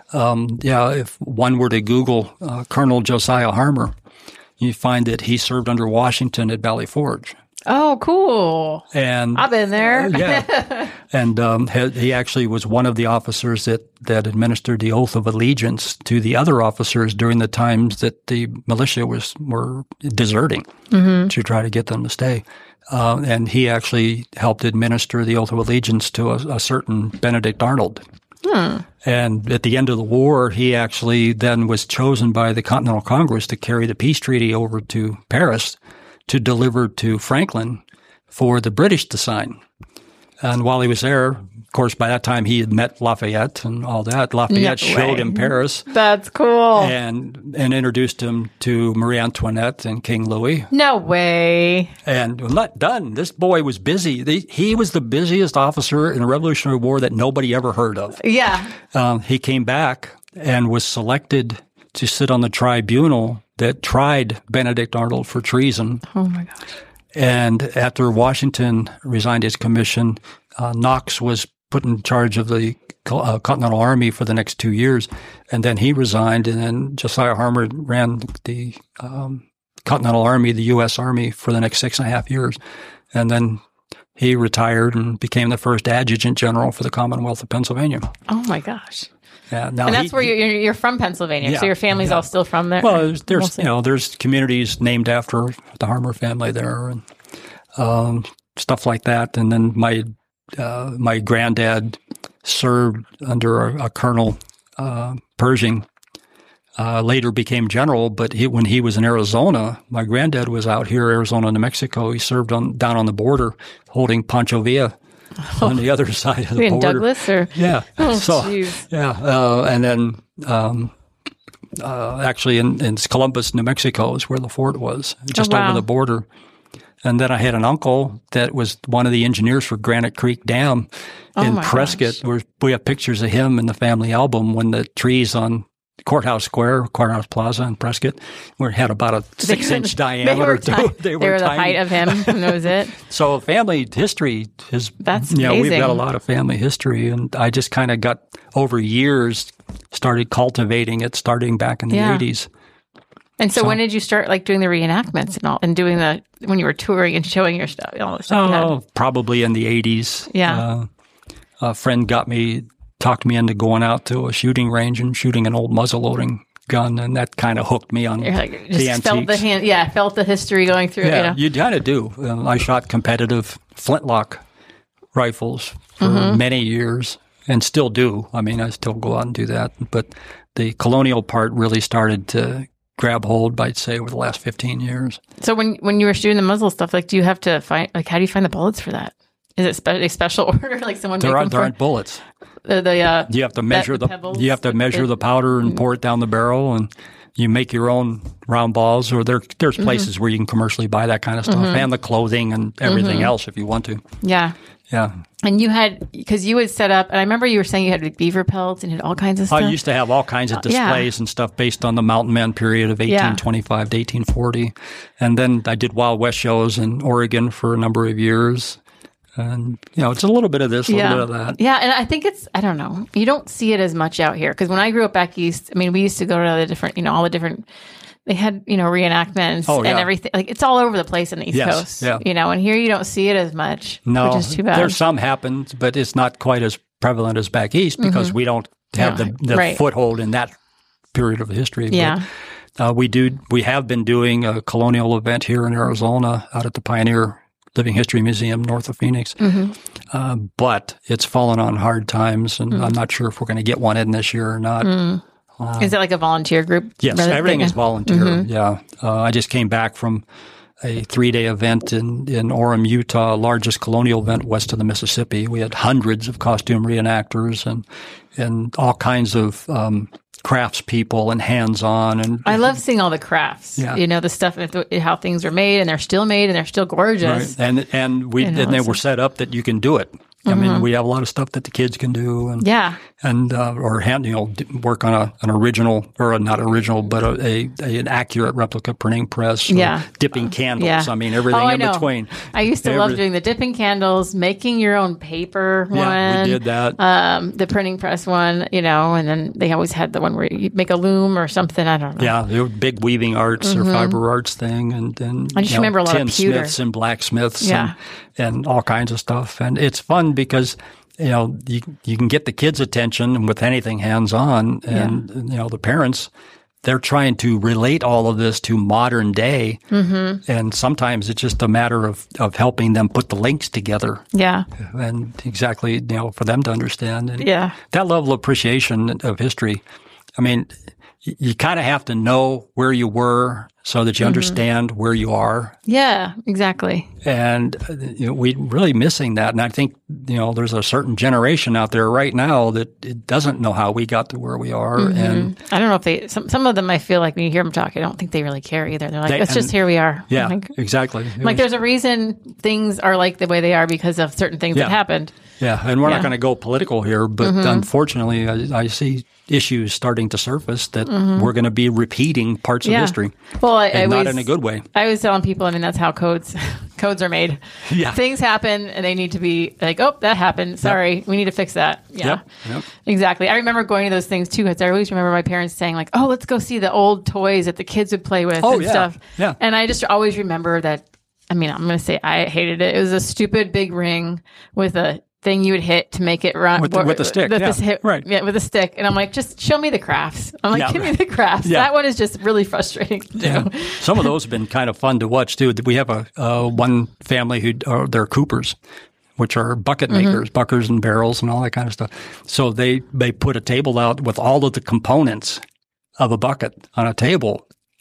if one were to Google Colonel Josiah Harmer, you find that he served under Washington at Valley Forge. Oh, cool. And I've been there. And he actually was one of the officers that administered the oath of allegiance to the other officers during the times that the militia were deserting to try to get them to stay. And he actually helped administer the oath of allegiance to a certain Benedict Arnold. And at the end of the war, he actually then was chosen by the Continental Congress to carry the peace treaty over to Paris to deliver to Franklin for the British to sign. And while he was there, of course, by that time he had met Lafayette and all that. Lafayette showed him Paris. That's cool. And introduced him to Marie Antoinette and King Louis. No way. And I'm not done. This boy was busy. He was the busiest officer in the Revolutionary War that nobody ever heard of. Yeah. He came back and was selected to sit on the tribunal that tried Benedict Arnold for treason. Oh, my gosh. And after Washington resigned his commission, Knox was put in charge of the Continental Army for the next 2 years. And then he resigned, and then Josiah Harmer ran the Continental Army, the U.S. Army, for the next 6.5 years. And then he retired and became the first adjutant general for the Commonwealth of Pennsylvania. Oh, my gosh. Yeah, and that's where you're from, Pennsylvania. So your family's all still from there. Well, there's communities named after the Harmer family there, and stuff like that. And then my granddad served under a Colonel Pershing. Later became general, but when he was in Arizona, my granddad was out here, Arizona, New Mexico. He served down on the border, holding Pancho Villa on the other side of the in border. Douglas, or Yeah. jeez. And then actually in Columbus, New Mexico is where the fort was, just over the border. And then I had an uncle that was one of the engineers for Granite Creek Dam in Prescott. We have pictures of him in the family album when the trees on Courthouse Square, Courthouse Plaza in Prescott, had about a 6-inch diameter. They were the height of him, and that was it. So family history is, that's amazing. We've got a lot of family history, and I just kind of got, over years, started cultivating it starting back in the 80s. And so when did you start doing the reenactments and all, and doing when you were touring and showing your stuff, all the stuff? Probably in the 80s. Yeah. A friend talked me into going out to a shooting range and shooting an old muzzle-loading gun, and that kind of hooked me on the antiques. Felt the history going through. Yeah, you kind of do. I shot competitive flintlock rifles for many years and still do. I mean, I still go out and do that. But the colonial part really started to grab hold, I'd say, over the last 15 years. So when you were shooting the muzzle stuff, do you have to find, how do you find the bullets for that? Is it a special order? Someone there aren't bullets. You have to measure the powder and pour it down the barrel, and you make your own round balls. Or there's places where you can commercially buy that kind of stuff, and the clothing and everything else if you want to. Yeah. Yeah. And you had, because you would set up, and I remember you were saying you had beaver pelts and had all kinds of stuff. I used to have all kinds of displays and stuff based on the Mountain Man period of 1825 to 1840. And then I did Wild West shows in Oregon for a number of years. And, it's a little bit of this, a little bit of that. Yeah, and I think I don't know, you don't see it as much out here. Because when I grew up back east, I mean, we used to go to the different, all the different, they had, reenactments and everything. It's all over the place on the East Coast, and here you don't see it as much, which is too bad. There's some happens, but it's not quite as prevalent as back east because we don't have the foothold in that period of history. Yeah. But, we have been doing a colonial event here in Arizona out at the Pioneer Living History Museum north of Phoenix. But it's fallen on hard times, and I'm not sure if we're going to get one in this year or not. Is it like a volunteer group? Yes, everything is volunteer. Yeah. I just came back from a 3-day event in Orem, Utah, largest colonial event west of the Mississippi. We had hundreds of costume reenactors and all kinds of craftspeople and hands-on. And I love seeing all the crafts. The stuff, how things are made, and they're still made, and they're still gorgeous. Right. And they were set up that you can do it. I mean, we have a lot of stuff that the kids can do, and work on an original, or not original, but an accurate replica printing press, dipping candles. I mean, everything in between. I used to love doing the dipping candles, making your own paper one. Yeah, we did that. The printing press one, and then they always had the one where you make a loom or something. I don't know. Yeah, the big weaving arts or fiber arts thing, and I just remember a lot of pewter. Tinsmiths and blacksmiths, and all kinds of stuff, and it's fun because you can get the kids' attention with anything hands-on, and the parents, they're trying to relate all of this to modern day, and sometimes it's just a matter of helping them put the links together. Yeah, and exactly for them to understand. And that level of appreciation of history. I mean, you kind of have to know where you were so that you understand where you are. Yeah, exactly. And we're really missing that. And I think, there's a certain generation out there right now that it doesn't know how we got to where we are. And I don't know if some of them, I feel like when you hear them talk, I don't think they really care either. They're like, just here we are. Yeah, exactly. There's a reason things are like the way they are because of certain things that happened. Yeah, and we're not going to go political here, but unfortunately, I see issues starting to surface that we're going to be repeating parts of history. Well, not in a good way. I was telling people, that's how codes are made. Yeah. Things happen, and they need to be like, oh, that happened. Sorry, we need to fix that. Yeah, yep. Exactly. I remember going to those things, too, because I always remember my parents saying, like, oh, let's go see the old toys that the kids would play with stuff. Yeah. And I just always remember that, I'm going to say I hated it. It was a stupid big ring with a thing you would hit to make it run with the stick, with a stick, and I'm like, just show me the crafts. I'm like, give me the crafts. That one is just really frustrating to do. Some of those have been kind of fun to watch too. We have one family who they're coopers, which are bucket makers, buckers and barrels and all that kind of stuff. So they put a table out with all of the components of a bucket on a table.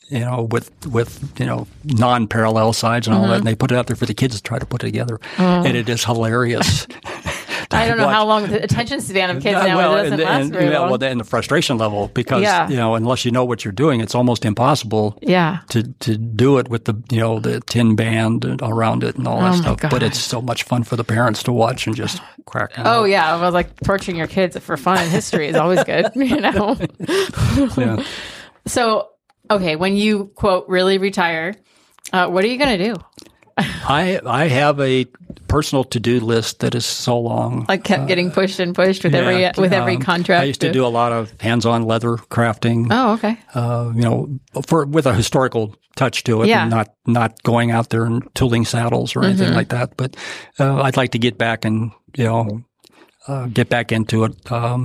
With non-parallel sides and all that, and they put it out there for the kids to try to put it together, and it is hilarious. I don't know how long the attention span of kids now doesn't last very long. Well, and the frustration level, because unless you know what you're doing, it's almost impossible to do it with the tin band around it and all that stuff. But it's so much fun for the parents to watch and just crack them up. Yeah, well, like torturing your kids for fun and history is always good, Yeah. So, okay, when you quote really retire, what are you going to do? I have a personal to-do list that is so long. I kept getting pushed and pushed with every contract. I used to do a lot of hands-on leather crafting. Oh, okay. With a historical touch to it, and not going out there and tooling saddles or anything like that. But I'd like to get back and get back into it.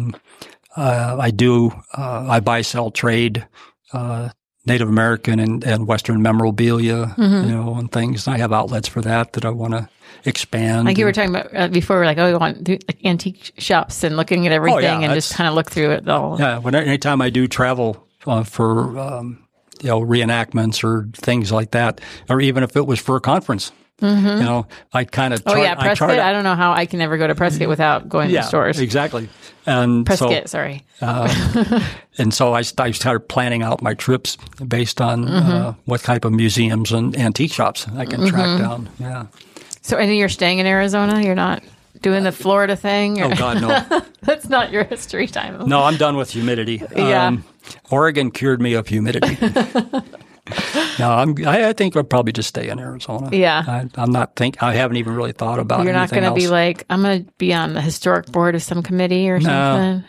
I buy, sell, trade Native American and Western memorabilia, and things. I have outlets for that I want to expand. Like you were talking about before, we're like, you want to do antique shops and looking at everything and just kind of look through it all. Yeah, anytime I do travel for reenactments or things like that, or even if it was for a conference. I kind of Prescott. I don't know how I can ever go to Prescott without going to the stores. Exactly. And Prescott, sorry. And so I started planning out my trips based on what type of museums and antique shops I can track down. Yeah. So, and you're staying in Arizona? You're not doing the Florida thing? Oh, God, no. That's not your history time. No, I'm done with humidity. Yeah. Oregon cured me of humidity. No, I think I'll probably just stay in Arizona. Yeah. I haven't even really thought about You're not going to be like, I'm going to be on the historic board of some committee or something?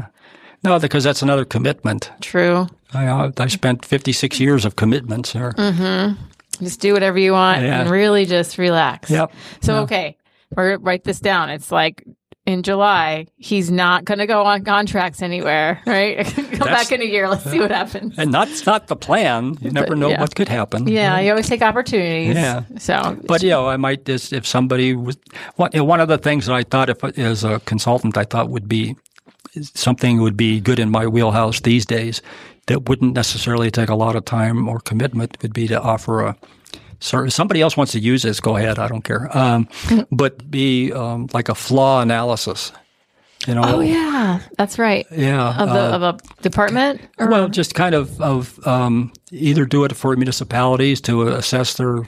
No, because that's another commitment. True. I spent 56 years of commitments there. Just do whatever you want and really just relax. Yep. So, okay, write this down. It's like, in July, he's not going to go on contracts anywhere, right? Come back in a year. Let's see what happens. And that's not the plan. You never know what could happen. Yeah, you always take opportunities. Yeah. So, but I might just, if somebody was one of the things that I thought, if as a consultant, I thought would be something would be good in my wheelhouse these days that wouldn't necessarily take a lot of time or commitment would be to offer if somebody else wants to use this, go ahead. I don't care. But be like a flaw analysis. Oh yeah, that's right. Yeah, of a department. Well, just kind of either do it for municipalities to assess their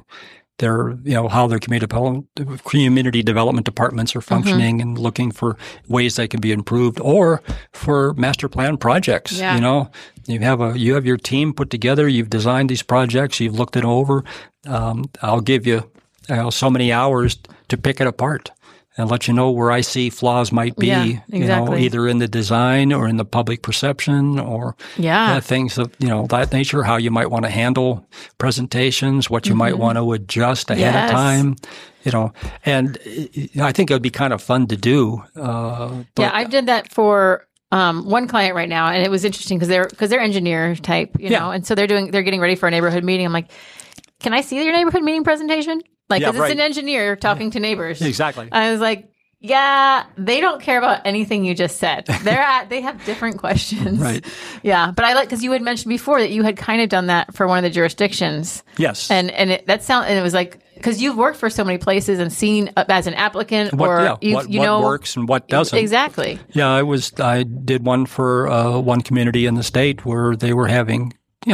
how their community development departments are functioning and looking for ways they can be improved, or for master plan projects. Yeah. You have your team put together. You've designed these projects. You've looked it over. I'll give you so many hours to pick it apart and let you know where I see flaws might be. Yeah, exactly. Either in the design or in the public perception or things of that nature. How you might want to handle presentations, what you might want to adjust ahead of time. And I think it would be kind of fun to do. I did that for one client right now, and it was interesting because they're engineer type, and so they're getting ready for a neighborhood meeting. I'm like, can I see your neighborhood meeting presentation? Like, because it's an engineer talking to neighbors. Exactly. I was like, yeah, they don't care about anything you just said. They have different questions. Right. Yeah, but I like, because you had mentioned before that you had kind of done that for one of the jurisdictions. Yes. And it was like, because you've worked for so many places and seen as an applicant what works and what doesn't. Exactly. Yeah, I did one for one community in the state where they were having,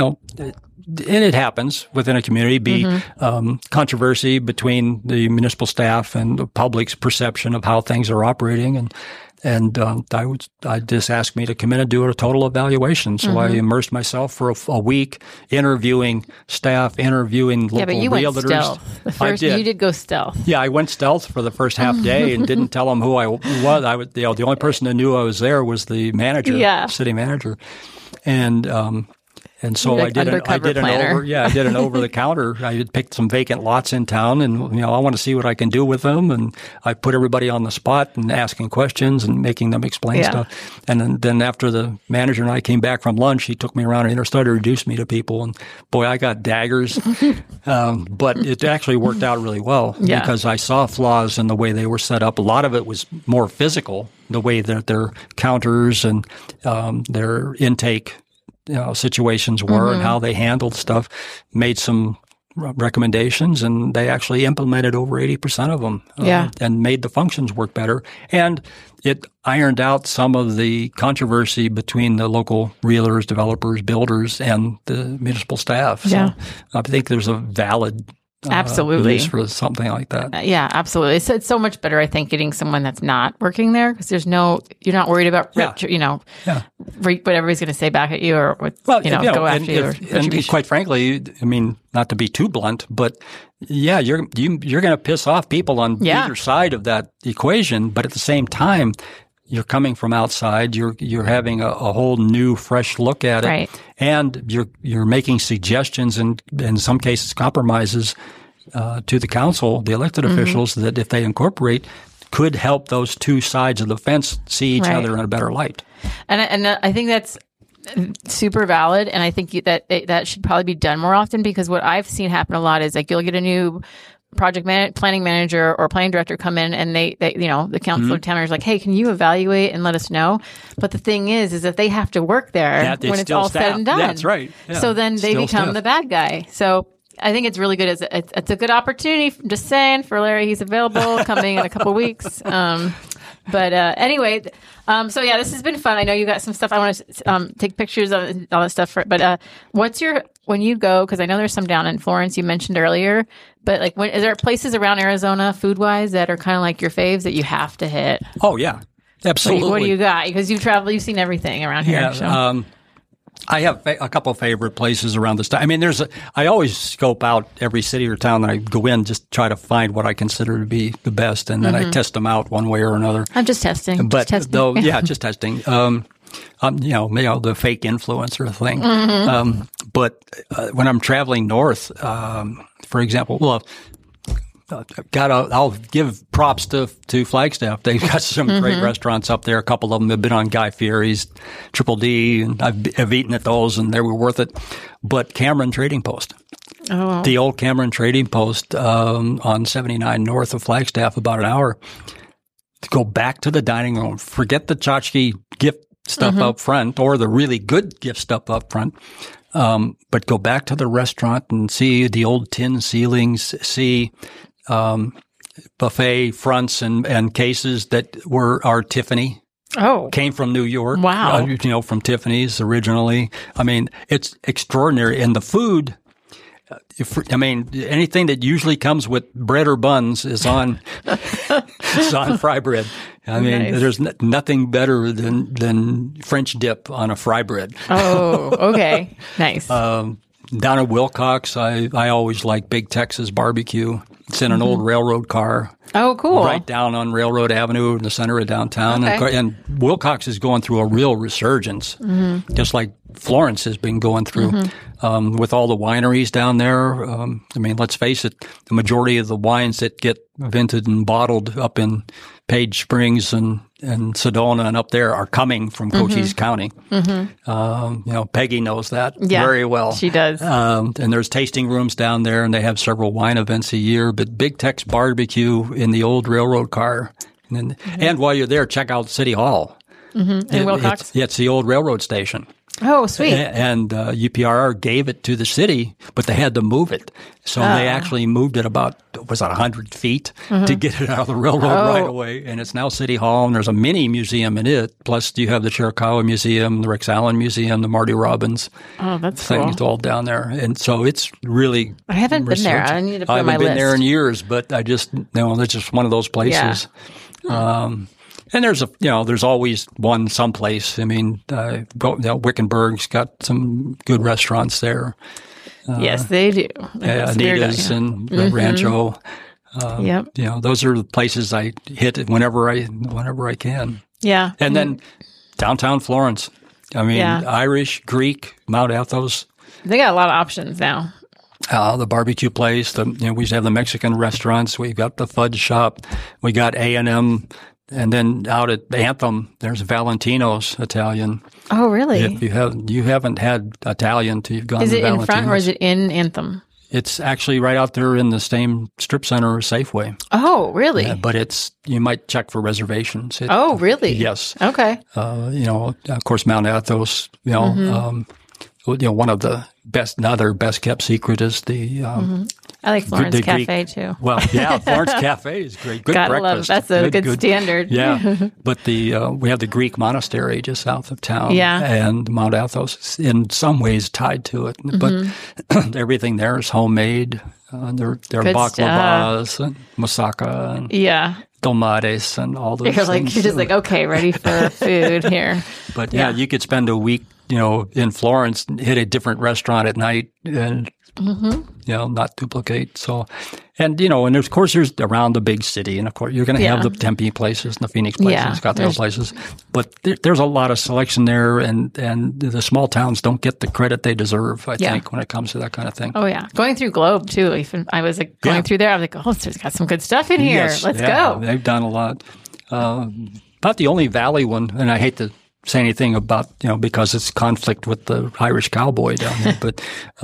and it happens within a community, controversy between the municipal staff and the public's perception of how things are operating. And I just asked me to come in and do a total evaluation. So I immersed myself for a week, interviewing staff, interviewing local realtors. Yeah, but you went stealth. You did go stealth. Yeah, I went stealth for the first half day and didn't tell them who I was. The only person that knew I was there was the manager, city manager. And so I did an over the counter. I had picked some vacant lots in town, and I want to see what I can do with them. And I put everybody on the spot and asking questions and making them explain stuff. And then after the manager and I came back from lunch, he took me around and started to introduce me to people. And boy, I got daggers. But it actually worked out really well because I saw flaws in the way they were set up. A lot of it was more physical, the way that their counters and their intake situations were and how they handled stuff, made some recommendations, and they actually implemented over 80% of them and made the functions work better. And it ironed out some of the controversy between the local realtors, developers, builders, and the municipal staff. So I think there's a valid use for something like that. Yeah, absolutely. It's so much better, I think, getting someone that's not working there because you're not worried about, what everybody's going to say back at you or go after you. And quite frankly, I mean, not to be too blunt, but you're going to piss off people on either side of that equation. But at the same time, you're coming from outside. You're having a whole new, fresh look at it, right. And you're making suggestions and in some cases compromises to the council, the elected officials, that if they incorporate, could help those two sides of the fence see each other in a better light. And I think that's super valid, and I think that should probably be done more often because what I've seen happen a lot is like you'll get a new planning manager or planning director come in and they the council of town is like, hey, can you evaluate and let us know? But the thing is that they have to work there when it's all said and done. That's right. Yeah. So then they become the bad guy. So I think it's really good. It's a good opportunity. Just saying for Larry, he's available coming in a couple weeks. But anyway, so yeah, this has been fun. I know you got some stuff. I want to take pictures of all that stuff. But when you go, because I know there's some down in Florence you mentioned earlier, but like, is there places around Arizona food-wise that are kind of like your faves that you have to hit? Oh, yeah. Absolutely. What do you got? Because you've seen everything around here. Yeah, so. I have a couple of favorite places around this time. I mean, I always scope out every city or town that I go in, just try to find what I consider to be the best, and then I test them out one way or another. I'm just testing. But just testing. The fake influencer thing. But when I'm traveling north, for example, I'll give props to Flagstaff. They've got some great restaurants up there. A couple of them have been on Guy Fieri's, Triple D, and I've eaten at those, and they were worth it. But Cameron Trading Post. Oh. The old Cameron Trading Post on 79 north of Flagstaff, about an hour. To go back to the dining room. Forget the tchotchke gift stuff up front or the really good gift stuff up front. But go back to the restaurant and see the old tin ceilings, see buffet fronts and cases that are Tiffany. Oh. Came from New York. Wow. From Tiffany's originally. I mean, it's extraordinary. And the food, anything that usually comes with bread or buns is on fry bread. I mean, nice. There's nothing better than French dip on a fry bread. Oh, okay. Nice. Down at Wilcox, I always like Big Texas Barbecue. It's in an old railroad car. Oh, cool. Right down on Railroad Avenue in the center of downtown. Okay. And Wilcox is going through a real resurgence, just like Florence has been going through. With all the wineries down there. Let's face it, the majority of the wines that get vented and bottled up in Page Springs and Sedona and up there are coming from Cochise County. Peggy knows that very well. She does. And there's tasting rooms down there, and they have several wine events a year. But Big Tex Barbecue in the old railroad car. And while you're there, check out City Hall. In Wilcox? It's the old railroad station. Oh, sweet. And UPRR gave it to the city, but they had to move it. So they actually moved it about, 100 feet to get it out of the railroad right away. And it's now City Hall, and there's a mini museum in it. Plus, you have the Chiricahua Museum, the Rex Allen Museum, the Marty Robbins. Oh, that's thing. cool. It's all down there. And so it's really I haven't been there. I need to put it on my list. I haven't been there in years, but I just, it's just one of those places. Yeah. And there's always one someplace. I mean, Wickenburg's got some good restaurants there. Yes, they do. Anita's and Rancho. Those are the places I hit whenever I can. Yeah. And then downtown Florence. Irish, Greek, Mount Athos. They got a lot of options now. The barbecue place. We have the Mexican restaurants. We've got the fudge shop. We got A&M. And then out at Anthem, there's Valentino's Italian. Oh, really? If you haven't had Italian till you've gone to Valentino's. Is it in front or is it in Anthem? It's actually right out there in the same strip center as Safeway. Oh, really? But you might check for reservations. Oh, really? Yes. Okay. Of course, Mount Athos. One of the another best kept secret is the. I like Florence Cafe too. Well, yeah, Florence Cafe is great. Good Gotta breakfast. Love, that's a good standard. Yeah, but we have the Greek monastery just south of town. Yeah, and Mount Athos is in some ways tied to it, but everything there is homemade. There are baklavas and moussaka and dolmades and all those things. You're just like, okay, ready for food here. But you could spend a week, in Florence and hit a different restaurant at night and, not duplicate. So, and, and of course there's around the big city. And of course you're going to have the Tempe places and the Phoenix places, Scottsdale places. But there's a lot of selection there and the small towns don't get the credit they deserve, I think, when it comes to that kind of thing. Oh, yeah. Going through Globe, too. Even I was going through there. I was like, oh, there's got some good stuff in here. Yes, Let's go. They've done a lot. About the only Valley one, and I hate to say anything about, because it's conflict with the Irish Cowboy down there, but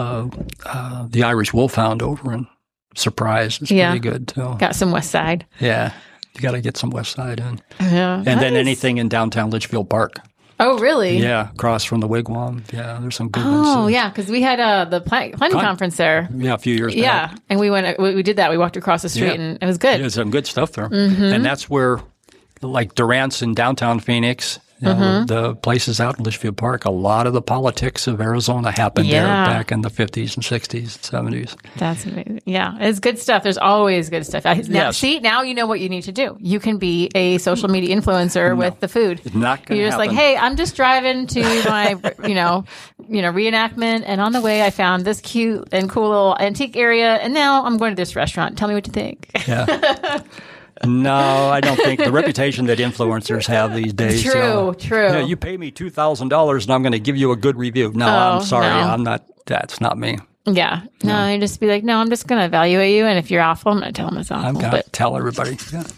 the Irish Wolfhound over in Surprise is pretty good, too. Got some West Side. Yeah. You got to get some West Side in. Yeah. And then anything in downtown Litchfield Park. Oh, really? Yeah, across from the Wigwam. Yeah, there's some good ones. Oh, yeah, because we had the planning conference there. Yeah, a few years back. Yeah, and we did that. We walked across the street, and it was good. There's some good stuff there. And that's where, like Durant's in downtown Phoenix, the places out in Litchfield Park, a lot of the politics of Arizona happened there back in the 50s and 60s and 70s. That's amazing. Yeah, it's good stuff. There's always good stuff. Now you know what you need to do. You can be a social media influencer with the food. It's not going to You're just like, hey, I'm just driving to my, reenactment, and on the way I found this cute and cool little antique area, and now I'm going to this restaurant. Tell me what you think. Yeah. No, I don't think the reputation that influencers have these days. True. Yeah, you pay me $2,000 and I'm going to give you a good review. No, I'm sorry. No. I'm not. That's not me. Yeah. No, you just be like, no, I'm just going to evaluate you. And if you're awful, I'm going to tell them it's awful. I'm going to tell everybody.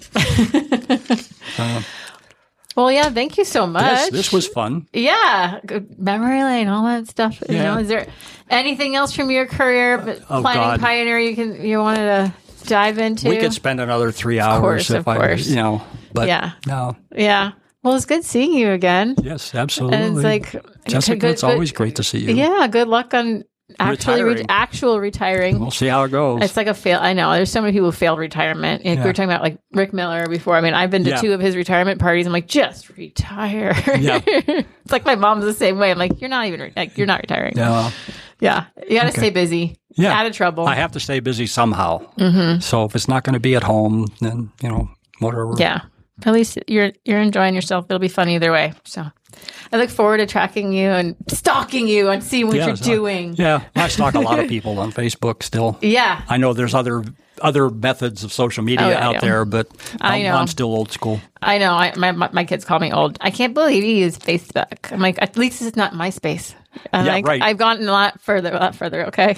Yeah. Well, yeah, thank you so much. This was fun. Yeah. Good memory lane, all that stuff. Yeah. Is there anything else from your career, planning pioneer, you wanted to dive into? We could spend another 3 hours of course. But no. Yeah. Well, it's good seeing you again. Yes, absolutely. And it's like, Jessica, it's always great to see you. Yeah, good luck on actual retiring. We'll see how it goes. It's like a fail. I know. There's so many people who failed retirement. We were talking about like Rick Miller before. I mean, I've been to 2 of his retirement parties. I'm like, just retire. Yeah. It's like my mom's the same way. I'm like, you're not retiring. No. Yeah. You got to stay busy. Yeah. Out of trouble. I have to stay busy somehow. Mm-hmm. So if it's not going to be at home, then, whatever. Yeah. At least you're enjoying yourself. It'll be fun either way. So I look forward to tracking you and stalking you and seeing what you're doing. I stalk a lot of people on Facebook still. Yeah. I know there's other methods of social media out there, but I'm still old school. I know. My kids call me old. I can't believe you use Facebook. I'm like, at least it's not MySpace. Right. I've gotten a lot further. Okay.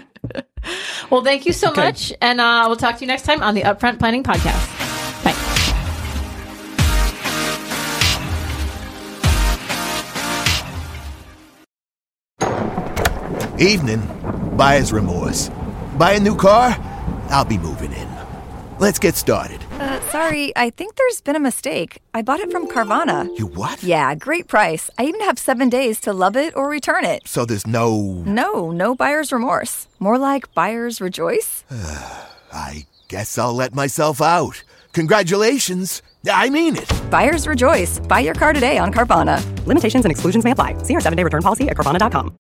Well, thank you so much, and we'll talk to you next time on the Upfront Planning Podcast. Bye. Evening. Buyer's remorse. Buy a new car? I'll be moving in. Let's get started. Sorry, I think there's been a mistake. I bought it from Carvana. You what? Yeah, great price. I even have 7 days to love it or return it. So there's no... No buyer's remorse. More like buyer's rejoice. I guess I'll let myself out. Congratulations. I mean it. Buyer's rejoice. Buy your car today on Carvana. Limitations and exclusions may apply. See our 7-day return policy at Carvana.com.